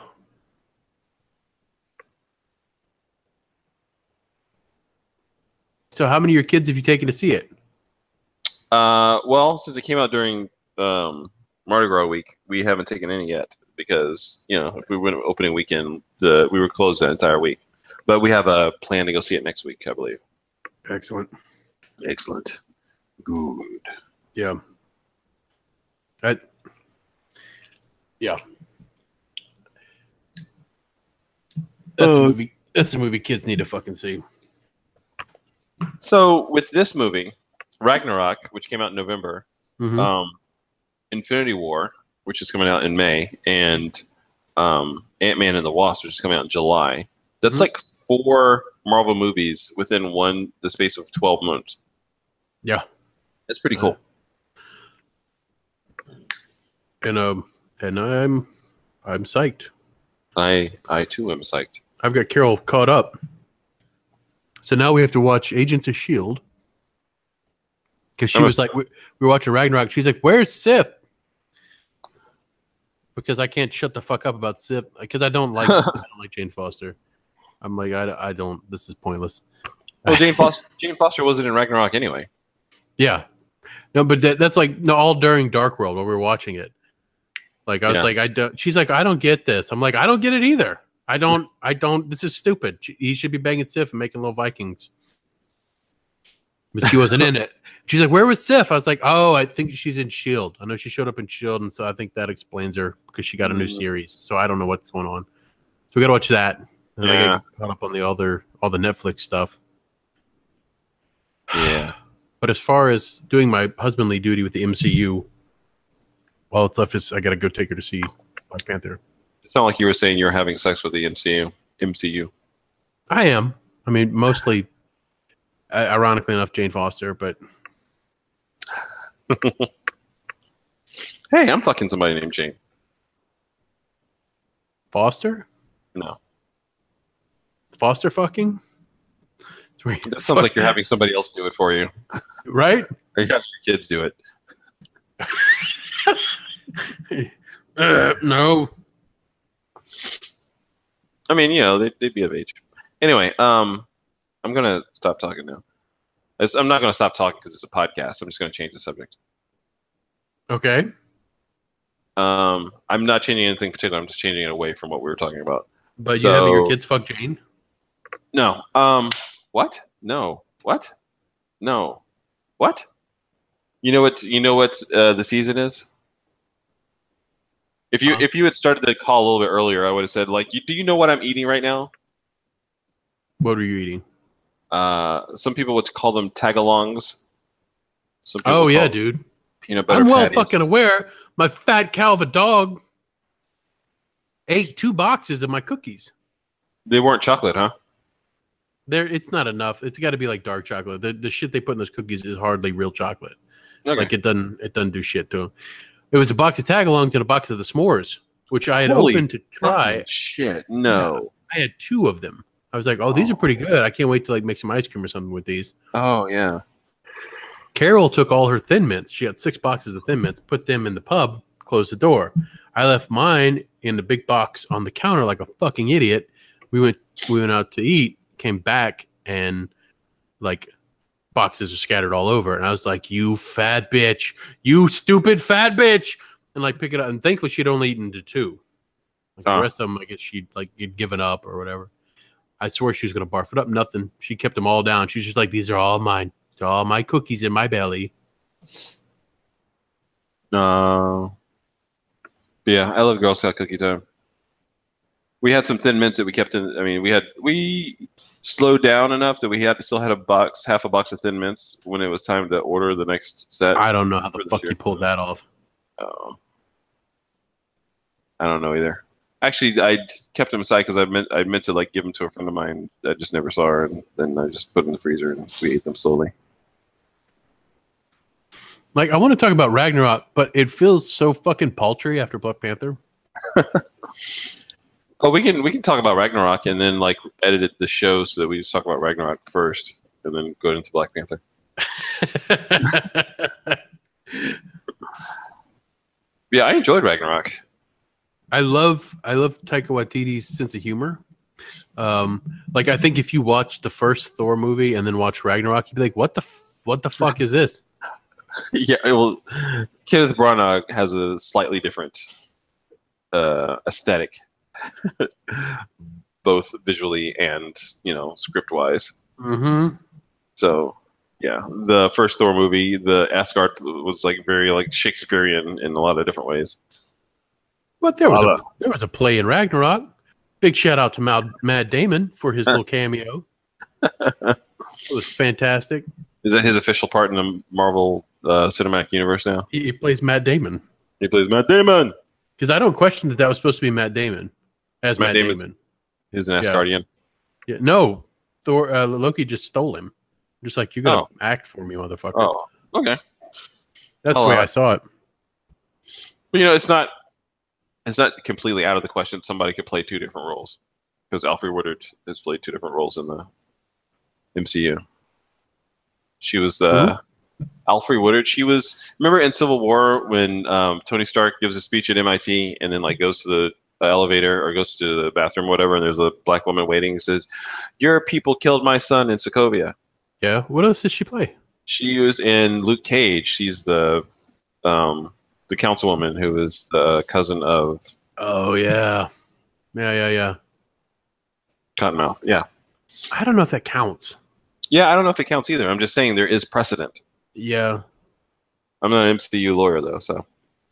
So how many of your kids have you taken to see it? Uh, well, since it came out during um, Mardi Gras week, we haven't taken any yet because you know if we went opening weekend, the we were closed that entire week. But we have a plan to go see it next week, I believe. Excellent. Excellent. Good. Yeah. I, yeah. That's Uh, a movie. That's a movie kids need to fucking see. So with this movie, Ragnarok, which came out in November, Mhm. um, Infinity War, which is coming out in May, and um, Ant-Man and the Wasp, which is coming out in July. That's Mhm. like four Marvel movies within one the space of twelve months. Yeah. That's pretty cool. And um, and I'm I'm psyched. I I too am psyched. I've got Carol caught up. So now we have to watch Agents of S H I E L D. Because she I'm a- was like, we, we were watching Ragnarok. She's like, where's Sif? Because I can't shut the fuck up about Sif. Because I don't like I don't like Jane Foster. I'm like, I, I don't, this is pointless. Well, Jane Foster, Jane Foster wasn't in Ragnarok anyway. Yeah. No, but that, that's like no, all during Dark World while we were watching it. Like, I was Yeah. like, I don't, she's like, I don't get this. I'm like, I don't get it either. I don't, I don't, this is stupid. She- He should be banging Sif and making little Vikings. But she wasn't in it. She's like, where was Sif? I was like, oh, I think she's in S H I E L D. I know she showed up in S H I E L D, and so I think that explains her because she got a new Mhm. series. So I don't know what's going on. So we got to watch that. And then I Yeah. got caught up on the other, all the Netflix stuff. Yeah. But as far as doing my husbandly duty with the M C U, all it's left is I got to go take her to see Black Panther. It's not like you were saying you're having sex with the M C U. M C U. I am. I mean, mostly, uh, ironically enough, Jane Foster, but Hey, I'm fucking somebody named Jane. Foster? No. Foster fucking? It's weird. That sounds like you're having somebody else do it for you. Right? Or you have your kids do it. Uh, no. I mean, you know, they, they'd be of age. Anyway, um, I'm going to stop talking now. It's, I'm not going to stop talking because it's a podcast. I'm just going to change the subject. Okay. Um, I'm not changing anything particular. I'm just changing it away from what we were talking about. But you having your So- kids fuck Jane? No. Um, what? No. What? No. What? You know what? You know what uh, the season is? If you Huh? if you had started the call a little bit earlier, I would have said like, you, "Do you know what I'm eating right now?" What are you eating? Uh, some people would call them tagalongs. Some people Oh, yeah, call dude. peanut butter I'm well patties. fucking aware. My fat cow of a dog ate two boxes of my cookies. They weren't chocolate, huh? There, it's not enough. It's got to be like dark chocolate. The the shit they put in those cookies is hardly real chocolate. Okay. Like it doesn't it doesn't do shit to them. It was a box of tagalongs and a box of the s'mores, which I had Holy opened to try. Fucking shit. No. I had two of them. I was like, oh, these are pretty good. I can't wait to like make some ice cream or something with these. Oh yeah. Carol took all her Thin Mints. She had six boxes of Thin Mints, put them in the pub, closed the door. I left mine in the big box on the counter like a fucking idiot. We went we went out to eat, came back, and like boxes are scattered all over. And I was like, you fat bitch, you stupid fat bitch. And like pick it up. And thankfully she'd only eaten to two. Like Uh. the rest of them, I guess she'd like had given up or whatever. I swore she was going to barf it up. Nothing. She kept them all down. She was just like, these are all mine. It's all my cookies in my belly. No. But yeah, I love Girl Scout cookie time. We had some Thin Mints that we kept in. I mean, we had we slowed down enough that we had still had a box, half a box of Thin Mints when it was time to order the next set. I don't know how the For the fuck year. you pulled that off. Oh. I don't know either. Actually, I kept them aside because I meant I meant to like give them to a friend of mine. I just never saw her, and then I just put them in the freezer and we ate them slowly. Like, I want to talk about Ragnarok, but it feels so fucking paltry after Black Panther. Oh, we can we can talk about Ragnarok and then like edit it the show so that we just talk about Ragnarok first and then go into Black Panther. Yeah, I enjoyed Ragnarok. I love I love Taika Waititi's sense of humor. Um, like, I think if you watch the first Thor movie and then watch Ragnarok, you'd be like, "What the f- what the fuck is this?" Yeah, well, Kenneth Branagh has a slightly different uh, aesthetic, both visually and you know script wise. Mm-hmm. So yeah, the first Thor movie, the Asgard was like very like Shakespearean in a lot of different ways. But there was a Well, there was a play in Ragnarok. Big shout out to Mal, Matt Damon for his little cameo. It was fantastic. Is that his official part in the Marvel uh, Cinematic Universe now? He, he plays Matt Damon He plays Matt Damon. because I don't question that that was supposed to be Matt Damon as Matt Matt, Damon. Damon. He's an Yeah. Asgardian. Yeah, no, Thor uh, Loki just stole him. Just like, you gotta Oh. act for me, motherfucker. Oh, okay. That's oh, the way uh, I saw it. But you know, it's not it's not completely out of the question. Somebody could play two different roles because Alfred Woodard has played two different roles in the M C U. She was uh, Alfred Woodard. She was remember in Civil War when um, Tony Stark gives a speech at M I T and then like goes to the uh, elevator or goes to the bathroom, or whatever, and there's a black woman waiting. And says, "Your people killed my son in Sokovia." Yeah. What else did she play? She was in Luke Cage. She's the um, the councilwoman who is the cousin of Oh yeah, yeah, yeah, yeah. Cottonmouth. Yeah. I don't know if that counts. Yeah, I don't know if it counts either. I'm just saying there is precedent. Yeah. I'm not an M C U lawyer though, so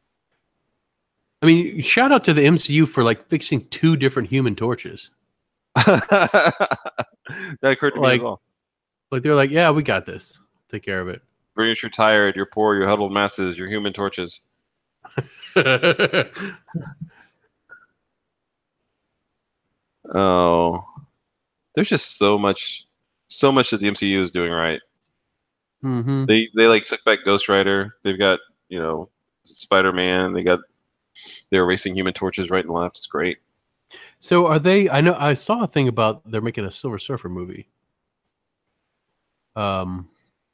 I mean, shout out to the M C U for like fixing two different Human Torches. that occurred to me Like- as well. Like, they're like, yeah, we got this. Take care of it. Bring you're tired, you're poor, you're huddled masses, you're human torches. Oh, there's just so much, so much that the M C U is doing right. hmm They they like took back Ghost Rider. They've got you know Spider Man. They got they're erasing Human Torches right and left. It's great. So are they? I know I saw a thing about they're making a Silver Surfer movie. Um,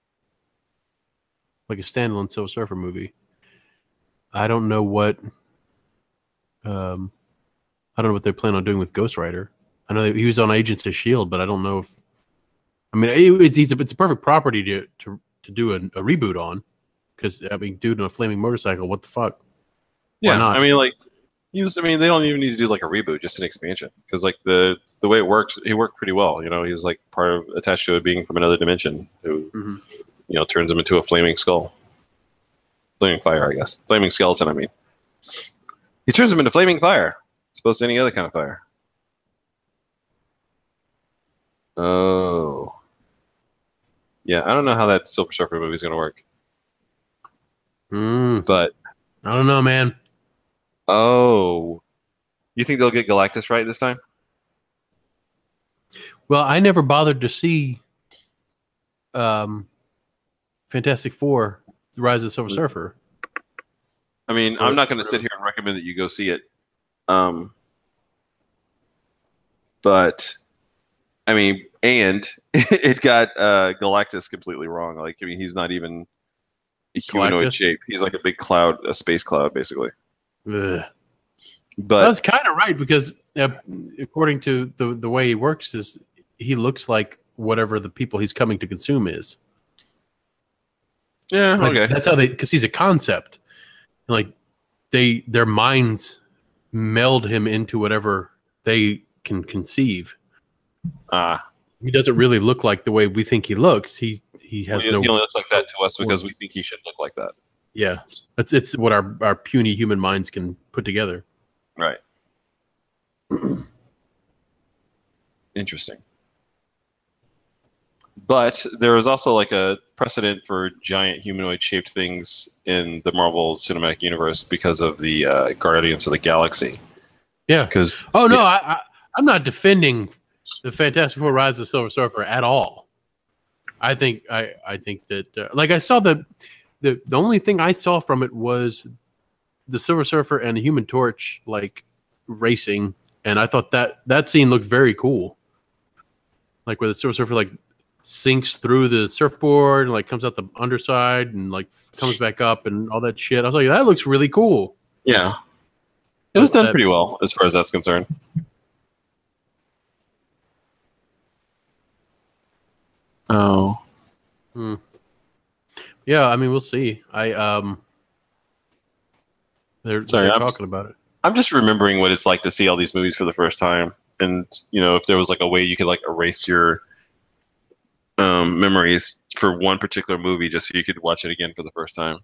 like a standalone Silver Surfer movie. I don't know what. Um, I don't know what they plan on doing with Ghost Rider. I know that he was on Agents of Shield, but I don't know if. I mean, it, it's it's a, it's a perfect property to to to do a, a reboot on, because I mean, dude on a flaming motorcycle. What the fuck? Yeah, not? I mean like. Use, I mean, they don't even need to do like a reboot, just an expansion. Because like the the way it works, he worked pretty well. You know, he was like part of attached to a being from another dimension who, Mhm. you know, turns him into a flaming skull, flaming fire, I guess, flaming skeleton. I mean, he turns him into flaming fire, as opposed to any other kind of fire. Oh, yeah. I don't know how that Silver Surfer movie is going to work, Mm, but I don't know, man. oh, you think they'll get Galactus right this time? Well, I never bothered to see um, Fantastic Four: The Rise of the Silver Surfer. I mean, I'm not going to sit here and recommend that you go see it. Um, but I mean, and it got uh, Galactus completely wrong. Like, I mean, he's not even humanoid Galactus? shape. He's like a big cloud, a space cloud, basically. Ugh. But That's kind of right because uh, according to the the way he works, is he looks like whatever the people he's coming to consume is. yeah, Like, okay. that's how they because he's a concept. Like they their minds meld him into whatever they can conceive. Ah, He doesn't really look like the way we think he looks. He he well, has he, no he only looks like that to us because we think he should look like that. yeah. It's it's what our our puny human minds can put together. Right. Interesting. But there is also like a precedent for giant humanoid-shaped things in the Marvel Cinematic Universe because of the uh, Guardians of the Galaxy. Yeah. Because Oh no, I, I I'm not defending the Fantastic Four: Rise of the Silver Surfer at all. I think I I think that uh, like I saw the the the only thing I saw from it was the Silver Surfer and the Human Torch like racing, and I thought that that scene looked very cool. Like where the Silver Surfer like sinks through the surfboard and like comes out the underside and like comes back up and all that shit. I was like, that looks really cool. yeah, it was done That- pretty well as far as that's concerned. Oh, Hmm. Yeah, I mean, we'll see. I um, they're, Sorry, they're I'm talking s- about it. I'm just remembering what it's like to see all these movies for the first time, and you know, if there was like a way you could like erase your um, memories for one particular movie, just so you could watch it again for the first time.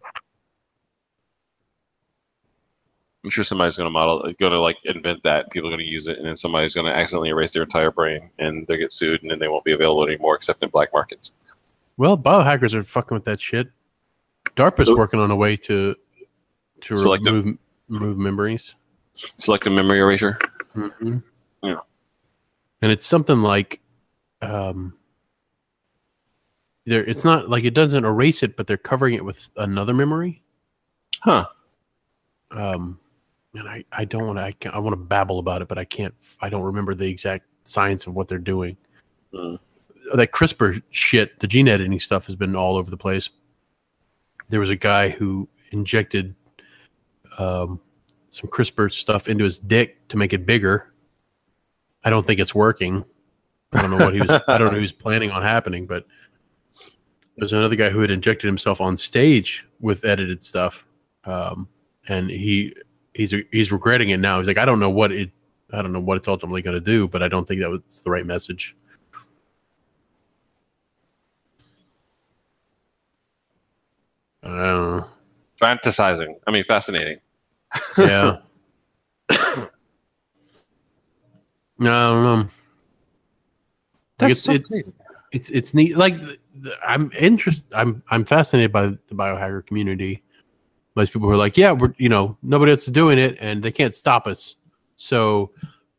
I'm sure somebody's going to model, going to like invent that. People are going to use it, and then somebody's going to accidentally erase their entire brain, and they get sued, and then they won't be available anymore except in black markets. Well, biohackers are fucking with that shit. DARPA's So- working on a way to to Selective- remove remove memories. Selective memory erasure. Mm-hmm. Yeah. And it's something like, um, there. It's not like it doesn't erase it, but they're covering it with another memory. Huh. Um, and I, I don't want to. I, can, I want to babble about it, but I can't. I don't remember the exact science of what they're doing. Hmm. That CRISPR shit, the gene editing stuff, has been all over the place. There was a guy who injected um, some CRISPR stuff into his dick to make it bigger. I don't think it's working. I don't know what he was. I don't know who he was planning on happening, but there's another guy who had injected himself on stage with edited stuff, um, and he he's he's regretting it now. He's like, I don't know what it. I don't know what it's ultimately going to do, but I don't think that was the right message. I don't know. Fantasizing. I mean, fascinating. Yeah. No, I don't know. Like it's, it, crazy. it's it's neat. Like the, the, I'm interested. I'm I'm fascinated by the biohacker community. Most people who are like, yeah, we're you know nobody else is doing it, and they can't stop us. So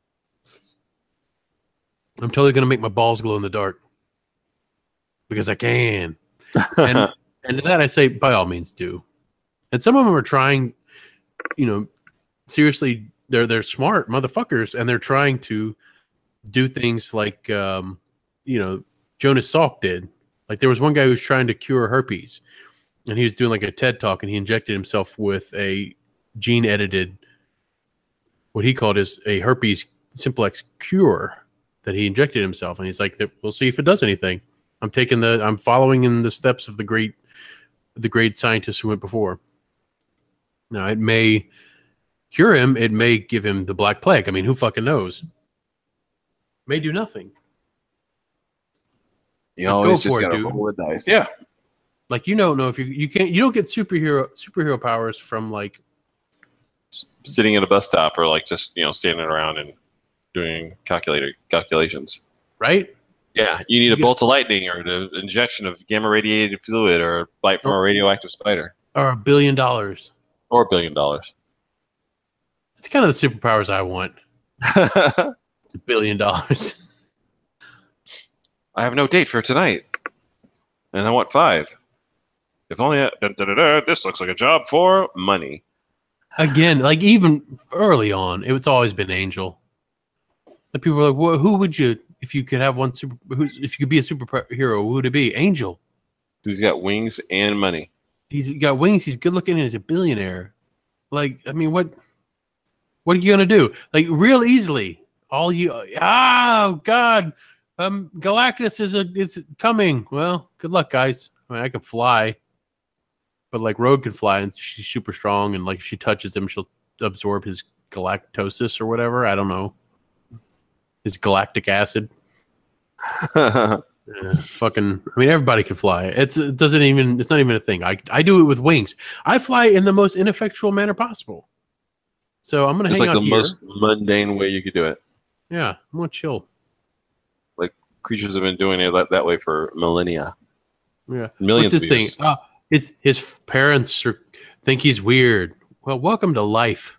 I'm totally gonna make my balls glow in the dark because I can. And and to that I say, by all means, do. And some of them are trying, you know, seriously. They're they're smart motherfuckers, and they're trying to do things like, um, you know, Jonas Salk did. Like there was one guy who was trying to cure herpes, and he was doing like a TED talk, and he injected himself with a gene edited, what he called is a herpes simplex cure that he injected himself, and he's like, we'll see if it does anything. I'm taking the, I'm following in the steps of the great, the great scientists who went before. Now it may cure him, it may give him the Black Plague. I mean, who fucking knows? May do nothing. You Go always just for it, gotta dude. roll the dice. Yeah. Like you don't know if you you can't you don't get superhero superhero powers from like Sitting at a bus stop or like just, you know, standing around and doing calculator calculations. right. Yeah. You need You a get- bolt of lightning or an injection of gamma radiated fluid or a bite from Oh. a radioactive spider. Or a billion dollars. Or a billion dollars. It's kind of the superpowers I want. I A billion dollars. have no date for tonight. And I want five. If only I, da, da, da, da, this looks like a job for money. Again, like even early on, it's always been Angel. The people are like, well, who would you if you could have one super? Who's if you could be a superhero? Who would it be? Angel. He's got wings and money. He's got wings. He's good looking, and he's a billionaire. Like, I mean, what? What are you gonna do? Like, real easily, all you. Oh God, um, Galactus is a is coming. Well, good luck, guys. I mean, I can fly, but like Rogue can fly, and she's super strong, and like if she touches him, she'll absorb his galactosis or whatever. I don't know. His galactic acid. Yeah, fucking. I mean, everybody can fly. It's it doesn't even. It's not even a thing. I I do it with wings. I fly in the most ineffectual manner possible. So I'm gonna It's hang like out the here. most mundane way you could do it. Yeah, I'm gonna chill. Like creatures have been doing it that, that way for millennia, Yeah. millions What's his of years. thing? Uh, his his parents are, think he's weird. Well, welcome to life.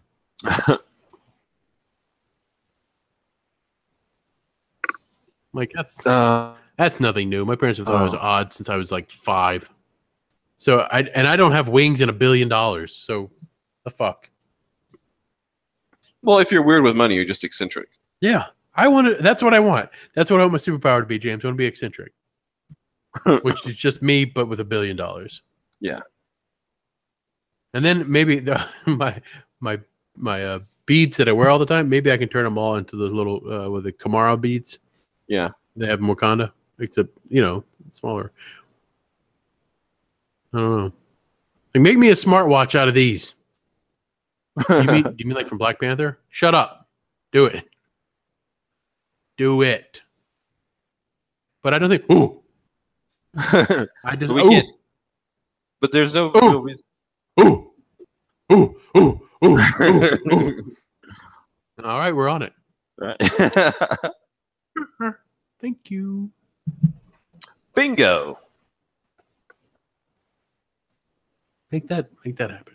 Like that's Uh, that's nothing new. My parents have thought I was Oh. odd since I was like five. So I and I don't have wings and a billion dollars. So the fuck. well, if you're weird with money, you're just eccentric. Yeah, I want to. That's what I want. That's what I want my superpower to be, James. I want to be eccentric, which is just me, but with a billion dollars. Yeah. And then maybe the, my my my uh, beads that I wear all the time. Maybe I can turn them all into those little uh, with the Kamara beads. Yeah. They have in Wakanda, except you know smaller. I don't know. Like, make me a smartwatch out of these. You mean, do you mean like from Black Panther? Shut up. Do it. Do it. But I don't think. Ooh. I just. we ooh, can't. But there's no. Oh. no reason- ooh. Ooh. Ooh. Ooh. Ooh. Ooh. All right, we're on it. Right. Thank you. Bingo. Make that. Make that happen.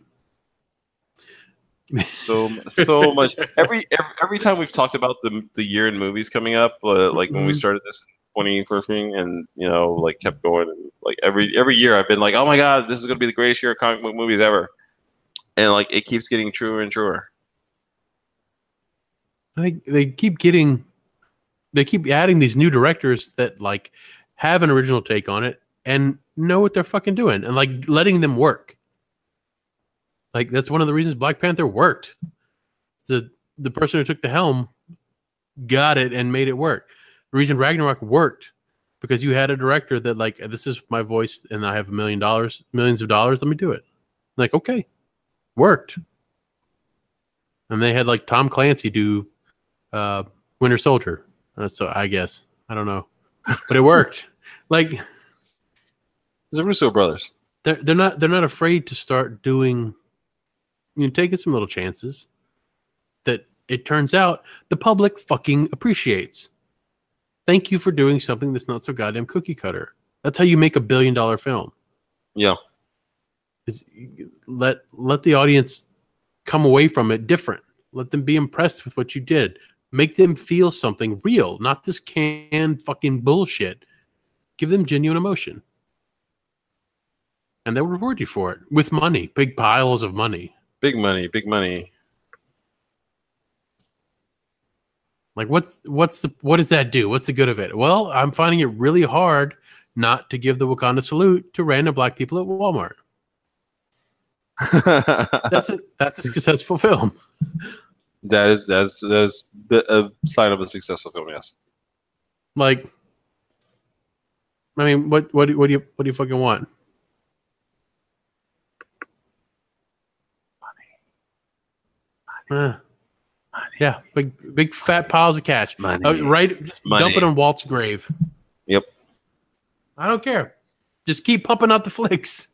So so much. Every, every every time we've talked about the the year in movies coming up, uh, like when we Mhm. started this twenty first thing, and you know, like kept going, and like every every year I've been like, oh my god, this is gonna be the greatest year of comic book movies ever, and like it keeps getting truer and truer. They they keep getting, they keep adding these new directors that like have an original take on it and know what they're fucking doing and like letting them work. Like that's one of the reasons Black Panther worked. The the person who took the helm got it and made it work. The reason Ragnarok worked because you had a director that like this is my voice and I have a million dollars, millions of dollars. Let me do it. Like okay, worked. And they had like Tom Clancy do uh, Winter Soldier. Uh, so I guess I don't know, but it worked. Like The Russo brothers. they're they're not they're not afraid to start doing, you know, taking some little chances that it turns out the public fucking appreciates. Thank you for doing something that's not so goddamn cookie cutter. That's how you make a billion dollar film. Yeah. Is let let the audience come away from it different. Let them be impressed with what you did. Make them feel something real, not this canned fucking bullshit. Give them genuine emotion. And they'll reward you for it with money, big piles of money. Big money, big money. Like what's what's the what does that do? What's the good of it? Well, I'm finding it really hard not to give the Wakanda salute to random black people at Walmart. That's a that's a successful film. That is that's that's a sign of a successful film. Yes. Like, I mean, what what do- what do you what do you fucking want? Money. Uh, yeah, big big fat piles of cash. Money. Uh, right, just Money. dump it on Walt's grave. Yep. I don't care. Just keep pumping out the flicks.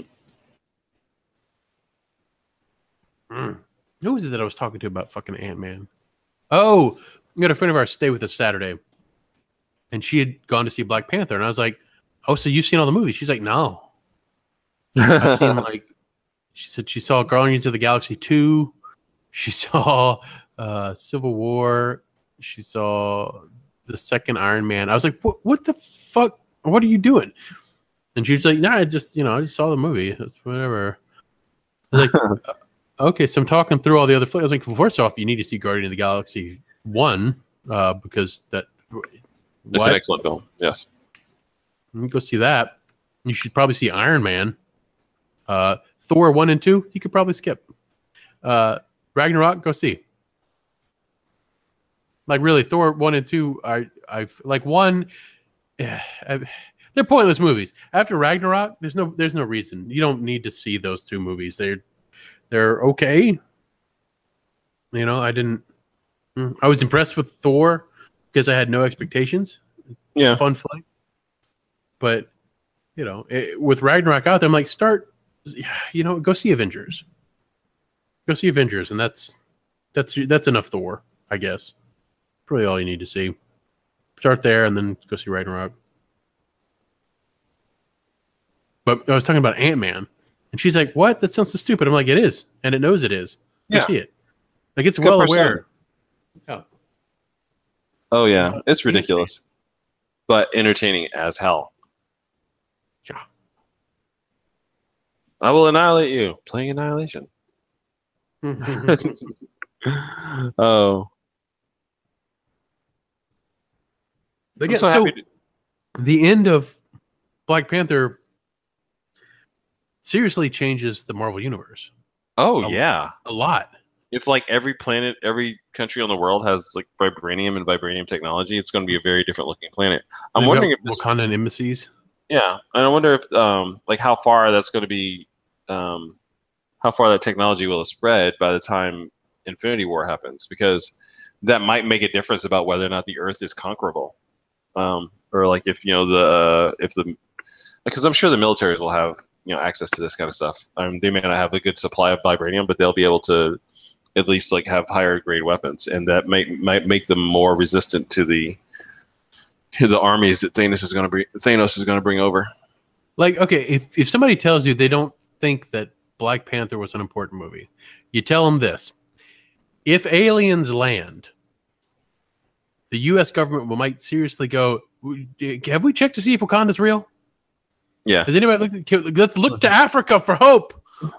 Mm. Who was it that I was talking to about fucking Ant-Man? Oh, we had a friend of ours stay with us Saturday, and she had gone to see Black Panther, and I was like, "Oh, so you've seen all the movies?" She's like, "No, I've seen like." She said she saw Guardians of the Galaxy two, she saw uh, Civil War, she saw the second Iron Man. I was like, "What? What the fuck? What are you doing?" And she was like, "Nah, I just you know I just saw the movie. It's whatever." I was like. Okay, so I'm talking through all the other flicks. I was like, well, first off, you need to see Guardian of the Galaxy one uh, because that. It's What? an excellent film. Yes. You go see that. You should probably see Iron Man Uh, Thor one and two, you could probably skip. Uh, Ragnarok, go see. Like really, Thor one and two, I I've like one. I, they're pointless movies. After Ragnarok, there's no there's no reason. You don't need to see those two movies. They're they're okay. You know, I didn't. I was impressed with Thor because I had no expectations. Yeah, fun flick. But you know, it, with Ragnarok out there, I'm like, start. You know, go see Avengers. Go see Avengers, and that's that's that's enough Thor, I guess. Probably all you need to see. Start there, and then go see Ragnarok. But I was talking about Ant-Man, and she's like, "What? That sounds so stupid." I'm like, "It is, and it knows it is. Go yeah. see it. Like it's, it's well aware." Yeah. Oh yeah, it's ridiculous, but entertaining as hell. Yeah. I will annihilate you. Playing Annihilation. Oh. But yeah, I'm so, so happy to- the end of Black Panther seriously changes the Marvel Universe. Oh a, yeah, a lot. If like every planet, every country on the world has like vibranium and vibranium technology, it's going to be a very different looking planet. I'm They've wondering if Wakandan embassies. Yeah, and I wonder if um like how far that's going to be, um how far that technology will have spread by the time Infinity War happens, because that might make a difference about whether or not the Earth is conquerable. Um, or like if you know the uh, if the because I'm sure the militaries will have you know access to this kind of stuff. Um, they may not have a good supply of vibranium, but they'll be able to at least like have higher grade weapons, and that might might make them more resistant to the to the armies that Thanos is going to bring. Thanos is going to bring over. Like, okay, if if somebody tells you they don't think that Black Panther was an important movie, you tell them this: if aliens land, the U S government might seriously go, have we checked to see if Wakanda's real? Yeah. Has anybody looked at, let's look to Africa for hope.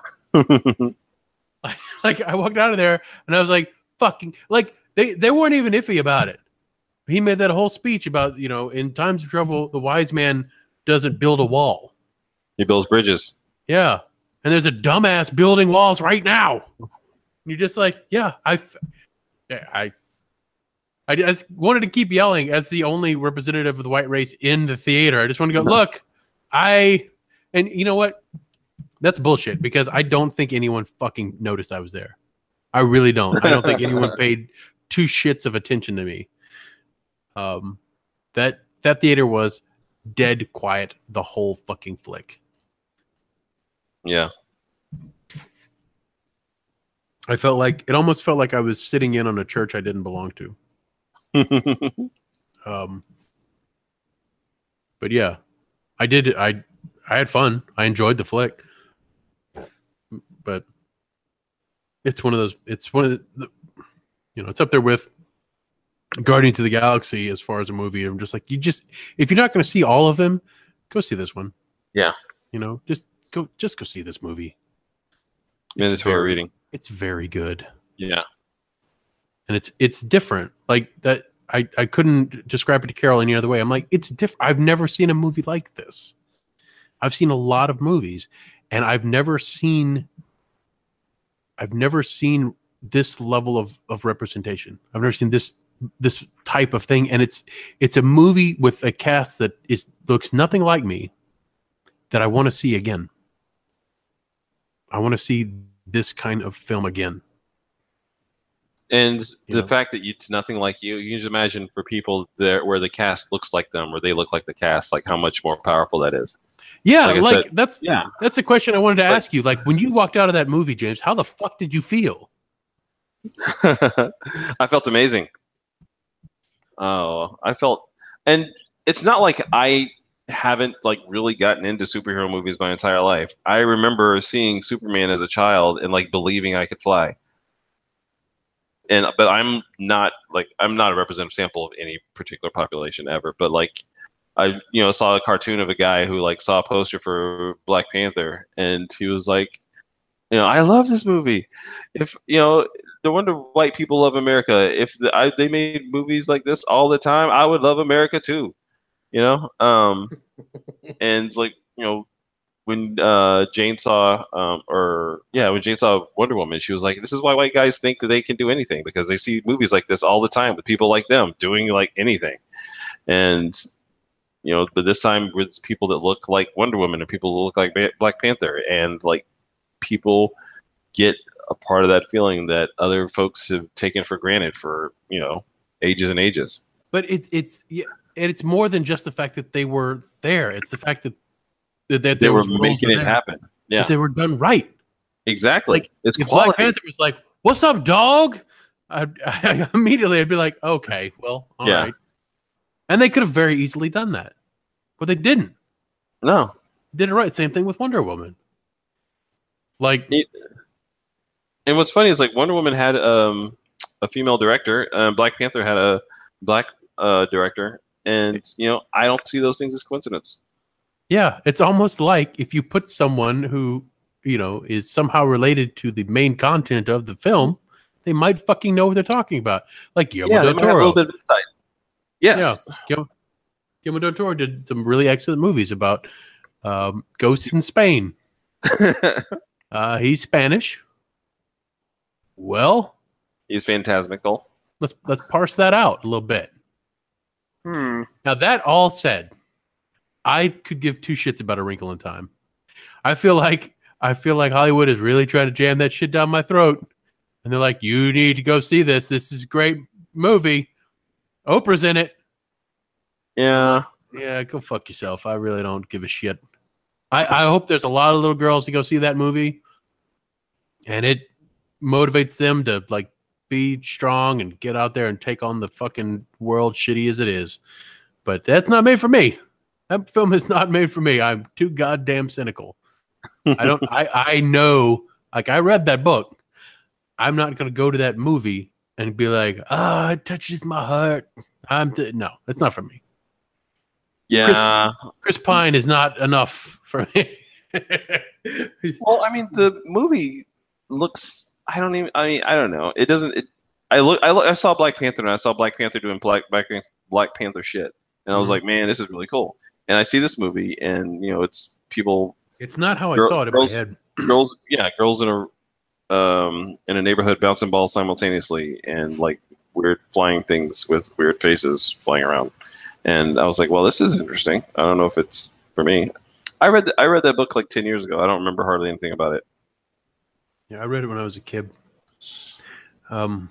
Like, I walked out of there and I was like, fucking, like, they, they weren't even iffy about it. He made that whole speech about, you know, in times of trouble, the wise man doesn't build a wall. He builds bridges. Yeah. And there's a dumbass building walls right now. And you're just like, yeah, I, I, I just wanted to keep yelling as the only representative of the white race in the theater. I just want to go, look, I, and you know what? That's bullshit, because I don't think anyone fucking noticed I was there. I really don't. I don't think anyone paid two shits of attention to me. Um, that, that theater was dead quiet the whole fucking flick. Yeah. I felt like, it almost felt like I was sitting in on a church I didn't belong to. um, but yeah, I did. I I had fun. I enjoyed the flick, but it's one of those. It's one of the, the you know, it's up there with Guardians of the Galaxy as far as a movie. I'm just like, you just if you're not going to see all of them, go see this one. Yeah, you know, just go, just go see this movie. Mandatory reading. It's very good. Yeah. And it's it's different. Like that, I, I couldn't describe it to Carol any other way. I'm like, it's different. I've never seen a movie like this. I've seen a lot of movies, and I've never seen I've never seen this level of, of representation. I've never seen this this type of thing. And it's it's a movie with a cast that is looks nothing like me that I want to see again. I want to see this kind of film again. And You the know. fact that it's nothing like you, you can just imagine for people there where the cast looks like them, or they look like the cast, like how much more powerful that is. Yeah, Like I like, said- that's Yeah. that's a question I wanted to But- ask you. Like when you walked out of that movie, James, how the fuck did you feel? I felt amazing. Oh, I felt, and it's not like I haven't like really gotten into superhero movies my entire life. I remember seeing Superman as a child and like believing I could fly. And but I'm not like I'm not a representative sample of any particular population ever. But like I you know saw a cartoon of a guy who like saw a poster for Black Panther, and he was like, you know, I love this movie. If you know, no wonder white people love America. If the, I, they made movies like this all the time, I would love America too. You know, um, and like you know, when uh, Jane saw, um, or yeah, when Jane saw Wonder Woman, she was like, "This is why white guys think that they can do anything because they see movies like this all the time with people like them doing like anything." And you know, but this time with people that look like Wonder Woman and people that look like Ba- Black Panther, and like people get a part of that feeling that other folks have taken for granted for you know ages and ages. But it's it's yeah, and it's more than just the fact that they were there. It's the fact that that, that They were those roles making were it there. happen. Yeah, If they were done right. exactly. Like It's if quality. Black Panther was like, "What's up, dog?" I'd, I immediately I'd be like, "Okay, well, all Yeah. right." And they could have very easily done that, but they didn't. No, Did it right. Same thing with Wonder Woman. Like, It- and what's funny is like Wonder Woman had um a female director, uh, Black Panther had a black uh director, and you know I don't see those things as coincidence. yeah, it's almost like if you put someone who you know is somehow related to the main content of the film, they might fucking know what they're talking about. Like Guillermo Yeah, they del might have a little Toro. bit of insight. Yes. Yeah, Guillermo, Guillermo del Toro did some really excellent movies about um, ghosts in Spain. Uh, he's Spanish. Well, He's phantasmical. let's let's parse that out a little bit. Hmm. Now that all said, I could give two shits about A Wrinkle in Time. I feel like I feel like Hollywood is really trying to jam that shit down my throat, and they're like, "You need to go see this. This is a great movie. Oprah's in it." Yeah. Yeah, go fuck yourself. I really don't give a shit. I, I hope there's a lot of little girls to go see that movie, and it motivates them to like be strong and get out there and take on the fucking world, shitty as it is. But that's not made for me. That film is not made for me. I'm too goddamn cynical. I don't. I I know. Like I read that book. I'm not going to go to that movie and be like, ah, oh, it touches my heart. I'm th-. No, it's not for me. Yeah. Chris Pine is not enough for me. Well, I mean, the movie looks. I don't even. I mean, I don't know. It doesn't. It, I look. I look. I saw Black Panther, and I saw Black Panther doing Black Black, Black Panther shit, and I was Mhm. like, man, this is really cool. And I see this movie, and you know, it's people, It's not how I Girl- saw it in girl- my head. girls, yeah, girls in a um in a neighborhood bouncing balls simultaneously, and like weird flying things with weird faces flying around. And I was like, well, this is interesting. I don't know if it's for me. I read th- I read that book like ten years ago. I don't remember hardly anything about it. Yeah, I read it when I was a kid. Um,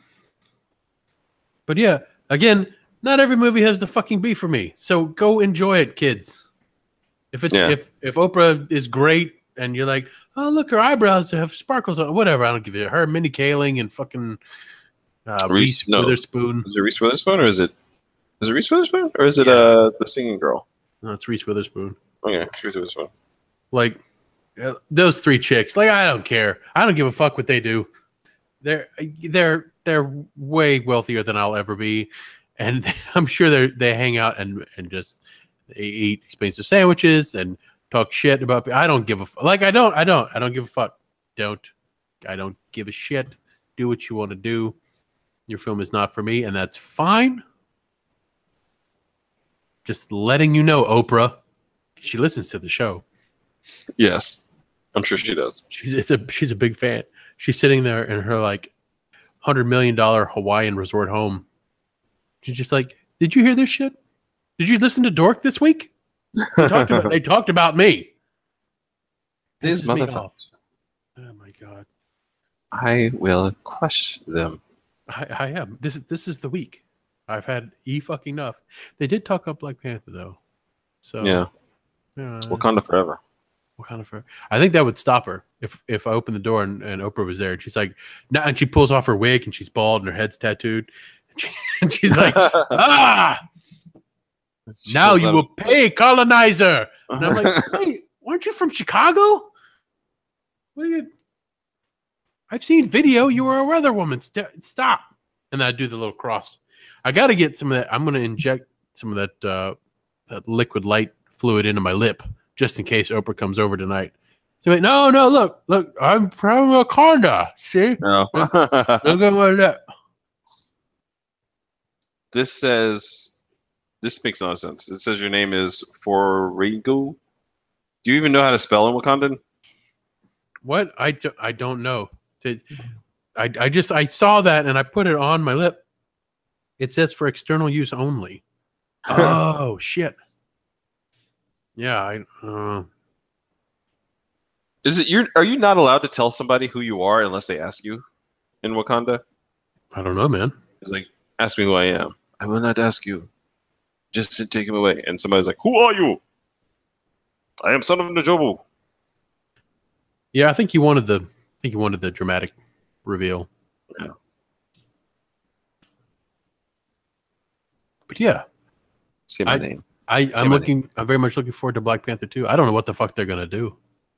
but yeah, again, not every movie has to fucking be for me. So go enjoy it, kids. If it's Yeah. if if Oprah is great and you're like, oh look, her eyebrows have sparkles on, whatever. I don't give a her, Mindy Kaling, and fucking uh, Reese- Reese no. Witherspoon. Is it Reese Witherspoon or is it is it Reese Witherspoon or is it Yeah. uh the singing girl? No, it's Reese Witherspoon. Okay, it's Reese Witherspoon. Like uh, those three chicks. Like I don't care. I don't give a fuck what they do. They're they're they're way wealthier than I'll ever be, and I'm sure they they hang out and and just they eat expensive sandwiches and talk shit about. I don't give a f- like. I don't. I don't. I don't give a fuck. Don't. I don't give a shit. Do what you want to do. Your film is not for me, and that's fine. Just letting you know, Oprah. She listens to the show. Yes, I'm sure she does. She's it's a she's a big fan. She's sitting there in her like hundred million dollar Hawaiian resort home. She's just like, did you hear this shit? Did you listen to Dork this week? They talked about, they talked about me. These Pisses me motherfuckers. off. Oh my god, I will crush them. I, I am. This is this is the week. I've had e fucking enough. They did talk up Black Panther though, so Yeah, yeah. Wakanda forever. What kind of her? I think that would stop her if if I opened the door and, and Oprah was there and she's like, no, and she pulls off her wig and she's bald and her head's tattooed, and, she, and she's like, ah, She now pulls you out- will pay, colonizer. And I'm like, wait, weren't you from Chicago? What are you? I've seen video. You were a weather woman. St- stop. And I do the little cross. I got to get some of that. I'm going to inject some of that uh, that liquid light fluid into my lip just in case Oprah comes over tonight. So wait, no, no, look, look, I'm from Wakanda. See, No. look at my lip. This says, this makes no sense. It says your name is Forigu. Do you even know how to spell in Wakandan? What? I, do, I don't know. I, I just I saw that and I put it on my lip. It says for external use only. Oh shit. Yeah, I uh... Is it you're are you not allowed to tell somebody who you are unless they ask you in Wakanda? I don't know, man. It's like, ask me who I am. I will not ask you. Just take him away. And somebody's like, who are you? I am son of Najobu. Yeah, I think you wanted the I think you wanted the dramatic reveal. Yeah. But yeah. Say my I, name. I, Say I'm my looking name. I'm very much looking forward to Black Panther two. I don't know what the fuck they're gonna do.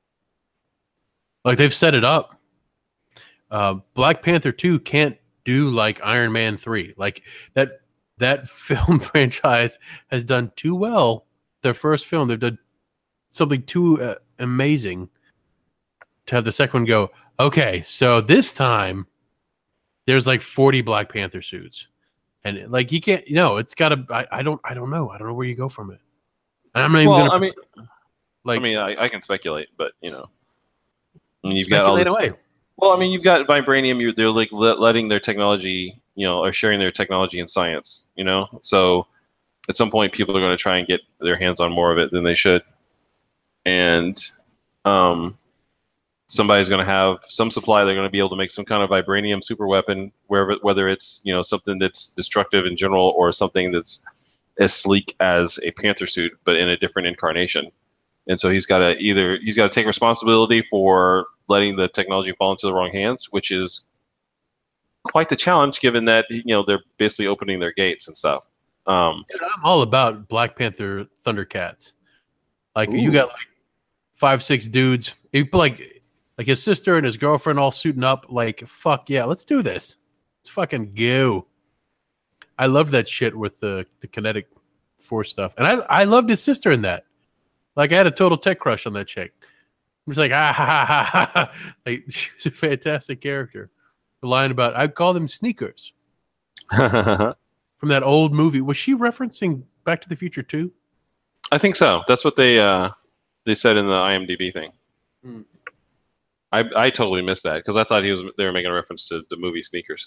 Like they've set it up. Uh, Black Panther two can't do like Iron Man three. Like that that film franchise has done too well. Their first film, they've done something too uh, amazing to have the second one go, okay, so this time there's like forty Black Panther suits. And like you can't, you know, it's gotta I, I don't I don't know. I don't know where you go from it. And I'm not even Well, gonna I mean, like I mean, I, I can speculate, but you know, I mean, you've got all speculate this. away. Well, I mean, you've got Vibranium. You're they're like let, letting their technology, you know, or sharing their technology and science. You know, so at some point, people are going to try and get their hands on more of it than they should, and um, somebody's going to have some supply. They're going to be able to make some kind of vibranium super weapon, wherever whether it's you know something that's destructive in general or something that's as sleek as a Panther suit, but in a different incarnation. And so he's got to either he's got to take responsibility for letting the technology fall into the wrong hands, which is quite the challenge, given that you know they're basically opening their gates and stuff. Um, Dude, I'm all about Black Panther Thundercats. Like Ooh. you got like five, six dudes. He, like like his sister and his girlfriend all suiting up. Like fuck yeah, let's do this. Let's fucking go. I love that shit with the the kinetic force stuff, and I I loved his sister in that. Like I had a total tech crush on that chick. I was like ah ha ha ha ha. ha. Like she was a fantastic character. The line about I call them sneakers from that old movie. Was she referencing Back to the Future too? I think so. That's what they uh, they said in the I M D B thing. Hmm. I I totally missed that because I thought he was they were making a reference to the movie Sneakers.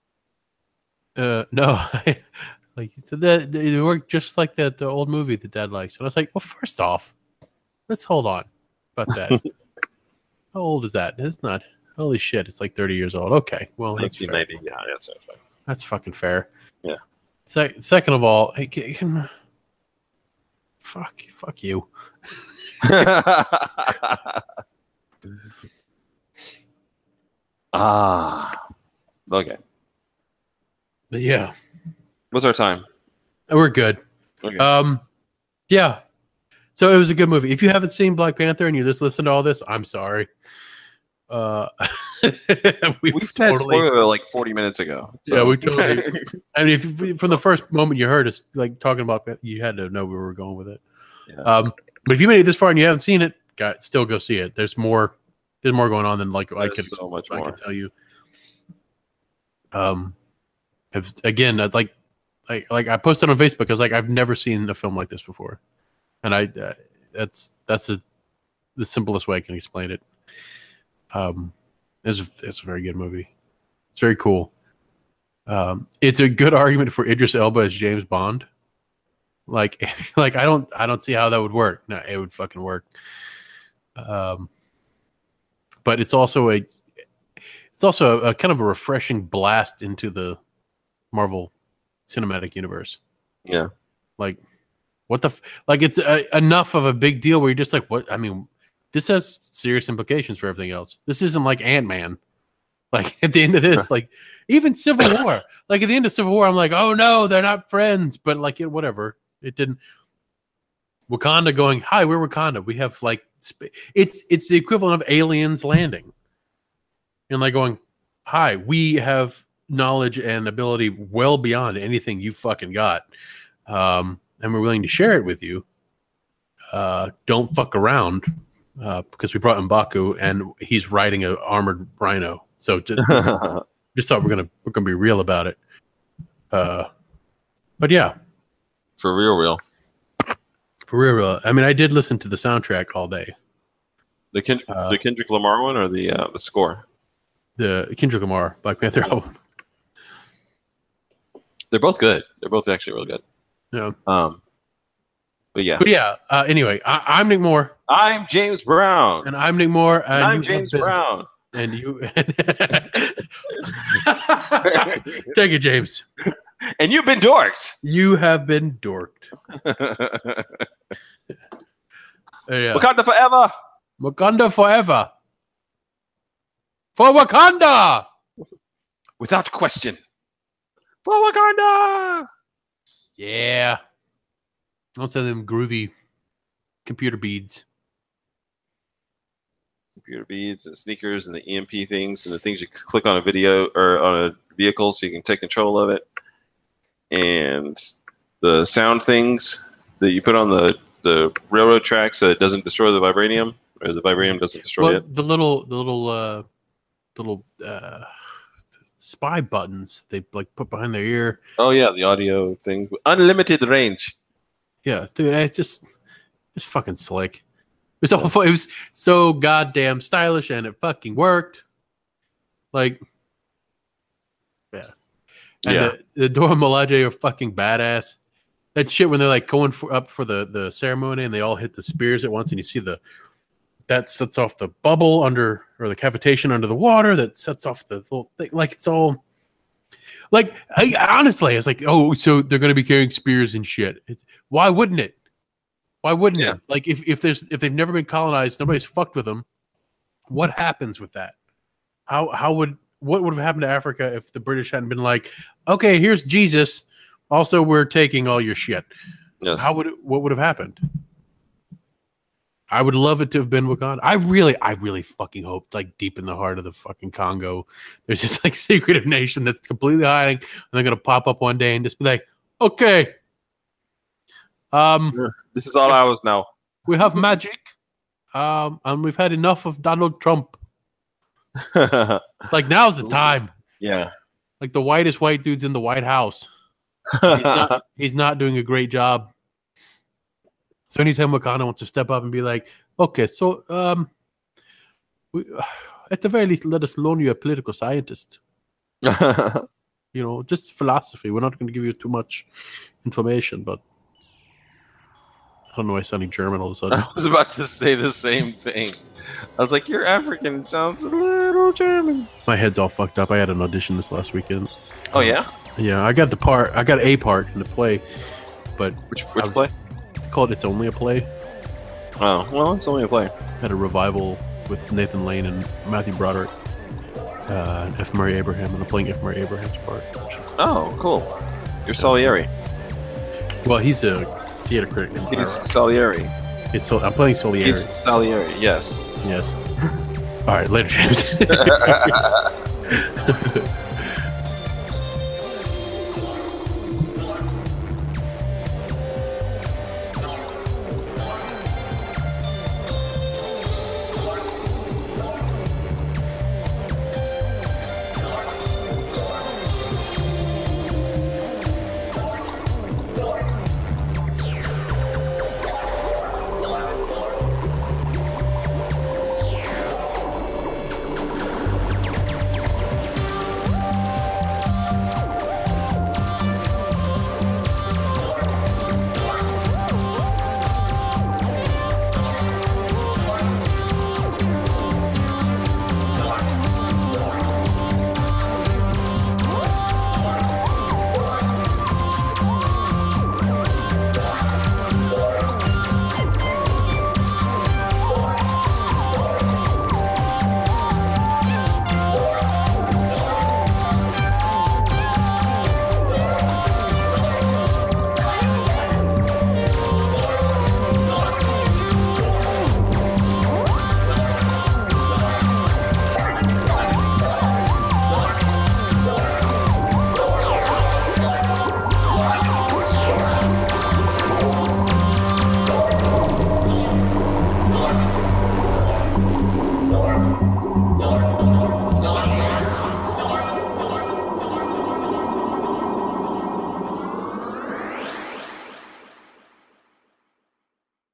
Uh, no, like you said that they work just like that the old movie that Dad likes, and I was like, well, first off, let's hold on about that. How old is that? It's not. Holy shit, it's like thirty years old. Okay, well, that's fair. nineteen ninety. Yeah, that's fair. That's fucking fair. Yeah. Se- second of all, hey, can, can, fuck, fuck you. Ah, okay. But yeah, What's our time? we're good. Okay. Um, yeah. So it was a good movie. If you haven't seen Black Panther and you just listened to all this, I'm sorry. Uh, we said totally, spoiler like forty minutes ago. So. Yeah, we totally. I mean, if, from the first moment you heard us like talking about it, you had to know where we were going with it. Yeah. Um, but if you made it this far and you haven't seen it, got still go see it. There's more. There's more going on than like I There's could. so much I more. could tell you. Um, if, again, I'd like, like, like I posted on Facebook. I was like, I've never seen a film like this before, and I. Uh, that's that's a, the simplest way I can explain it. Um, it's a, it's a very good movie. It's very cool. Um, it's a good argument for Idris Elba as James Bond. Like, like I don't, I don't see how that would work. No, it would fucking work. Um, but it's also a, it's also a, a kind of a refreshing blast into the Marvel Cinematic Universe. Yeah. Like, what the, f- like it's a, enough of a big deal where you're just like, what? I mean, this has serious implications for everything else. This isn't like Ant-Man. Like at the end of this, like even Civil War, like at the end of Civil War, I'm like, oh no, they're not friends. But like, it, whatever. It didn't. Wakanda going, hi, we're Wakanda. We have like, sp- it's it's the equivalent of aliens landing. And like going, hi, we have knowledge and ability well beyond anything you fucking got. Um, and we're willing to share it with you. Uh, don't fuck around. Uh, because we brought M'Baku and he's riding an armored rhino, so just, just thought we're gonna we're gonna be real about it. Uh, but yeah, For real, real. For real, uh, I mean, I did listen to the soundtrack all day. The Kend- Uh, the Kendrick Lamar one or the uh, the score? The Kendrick Lamar Black Panther album. They're both good. They're both actually really good. Yeah. Um, but yeah. But yeah. Uh, anyway, I, I'm Nick Moore, I'm James Brown. and I'm Nick Moore, and And I'm you have James been- Brown. and you. Thank you, James. And you've been dorked. You have been dorked. Yeah. Wakanda forever. Wakanda forever. For Wakanda. Without question. For Wakanda. Yeah. Also them groovy computer beads. Computer beads and sneakers and the E M P things and the things you click on a video or on a vehicle so you can take control of it. And the sound things that you put on the, the railroad tracks so it doesn't destroy the vibranium or the vibranium doesn't destroy Well, it. the little, the little, uh, little uh, spy buttons they like put behind their ear. Oh yeah, the audio thing. Unlimited range. Yeah, dude, it's just, it's fucking slick. It was all, fu- it was so goddamn stylish, and it fucking worked. Like, yeah. And Yeah. the, the Dora Milaje are fucking badass. That shit when they're like going for, up for the, the ceremony and they all hit the spears at once, and you see the that sets off the bubble under or the cavitation under the water that sets off the little thing. Like it's all like I, honestly, it's like, oh, so they're gonna be carrying spears and shit. It's, why wouldn't it? Why wouldn't Yeah. it? Like if, if there's if they've never been colonized, nobody's fucked with them. What happens with that? How how would what would have happened to Africa if the British hadn't been like, okay, here's Jesus. Also, we're taking all your shit. Yes. How would it, what would have happened? I would love it to have been Wakanda. I really, I really fucking hope, like deep in the heart of the fucking Congo, there's just like secretive nation that's completely hiding, and they're gonna pop up one day and just be like, okay, um, This is all ours now. we have magic, um, and we've had enough of Donald Trump. Like now's the time. Yeah. Like the whitest white dude's in the White House. He's not, he's not doing a great job. So anytime Wakanda wants to step up and be like, okay, so um, we, at the very least, let us loan you a political scientist. You know, just philosophy. We're not going to give you too much information, but I don't know why I'm sounding German all of a sudden. I was about to say the same thing. I was like, you're African. It sounds a little German. My head's all fucked up. I had an audition this last weekend. Oh, yeah? Yeah, I got the part. I got a part in the play, but Which which I was- play? it's called It's Only a Play. Oh, well, it's only a play. Had a revival with Nathan Lane and Matthew Broderick, uh, and F. Murray Abraham, and I'm playing F. Murray Abraham's part. Oh, cool. You're Salieri. Well, he's a theater critic. in He's Iowa. Salieri. It's so I'm playing Solieri. He's Salieri, yes. Yes. All right, later, James.